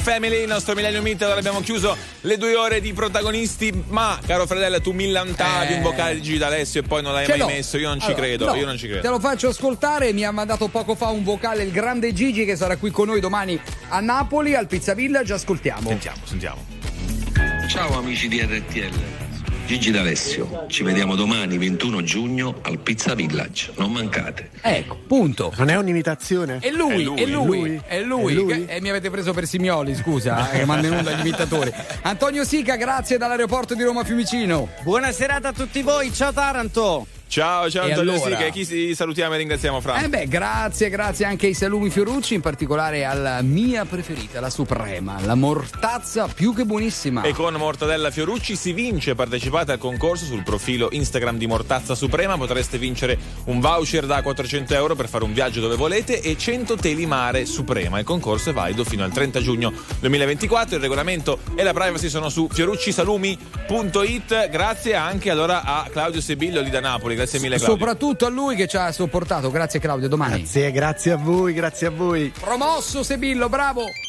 Family, il nostro Millennium Hit. Allora abbiamo chiuso le due ore di protagonisti, ma caro Fredella, tu millantavi Eh. un vocale di Gigi D'Alessio e poi non l'hai Ce mai l'ho. messo. Io non ci Allora, credo, no, io non ci credo. Te lo faccio ascoltare, mi ha mandato poco fa un vocale il grande Gigi che sarà qui con noi domani a Napoli al Pizza Village. Ascoltiamo. Sentiamo, sentiamo. Ciao amici di R T L, Gigi D'Alessio, ci vediamo domani ventuno giugno al Pizza Village, non mancate. Ecco, punto. Non è un'imitazione? È lui, è lui, è lui. È lui? Che- E mi avete preso per Simioli, scusa, eh, che manda in onda gli imitatori. Antonio Sica, grazie dall'aeroporto di Roma Fiumicino. Buona serata a tutti voi, ciao Taranto. Ciao, ciao E Antonio allora? Sica, chi si salutiamo e ringraziamo, Fra? Eh beh, grazie, grazie anche ai salumi Fiorucci, in particolare alla mia preferita, la Suprema, la mortazza più che buonissima. E con Mortadella Fiorucci si vince. Partecipate al concorso sul profilo Instagram di Mortazza Suprema. Potreste vincere un voucher da quattrocento euro per fare un viaggio dove volete e cento teli mare Suprema. Il concorso è valido fino al trenta giugno duemilaventiquattro. Il regolamento e la privacy sono su fioruccisalumi punto it. Grazie anche allora a Claudio Sebillo lì da Napoli. Grazie mille, Claudio. Soprattutto a lui che ci ha sopportato. Grazie Claudio, domani. Grazie, grazie a voi, grazie a voi. Promosso Sebillo, bravo.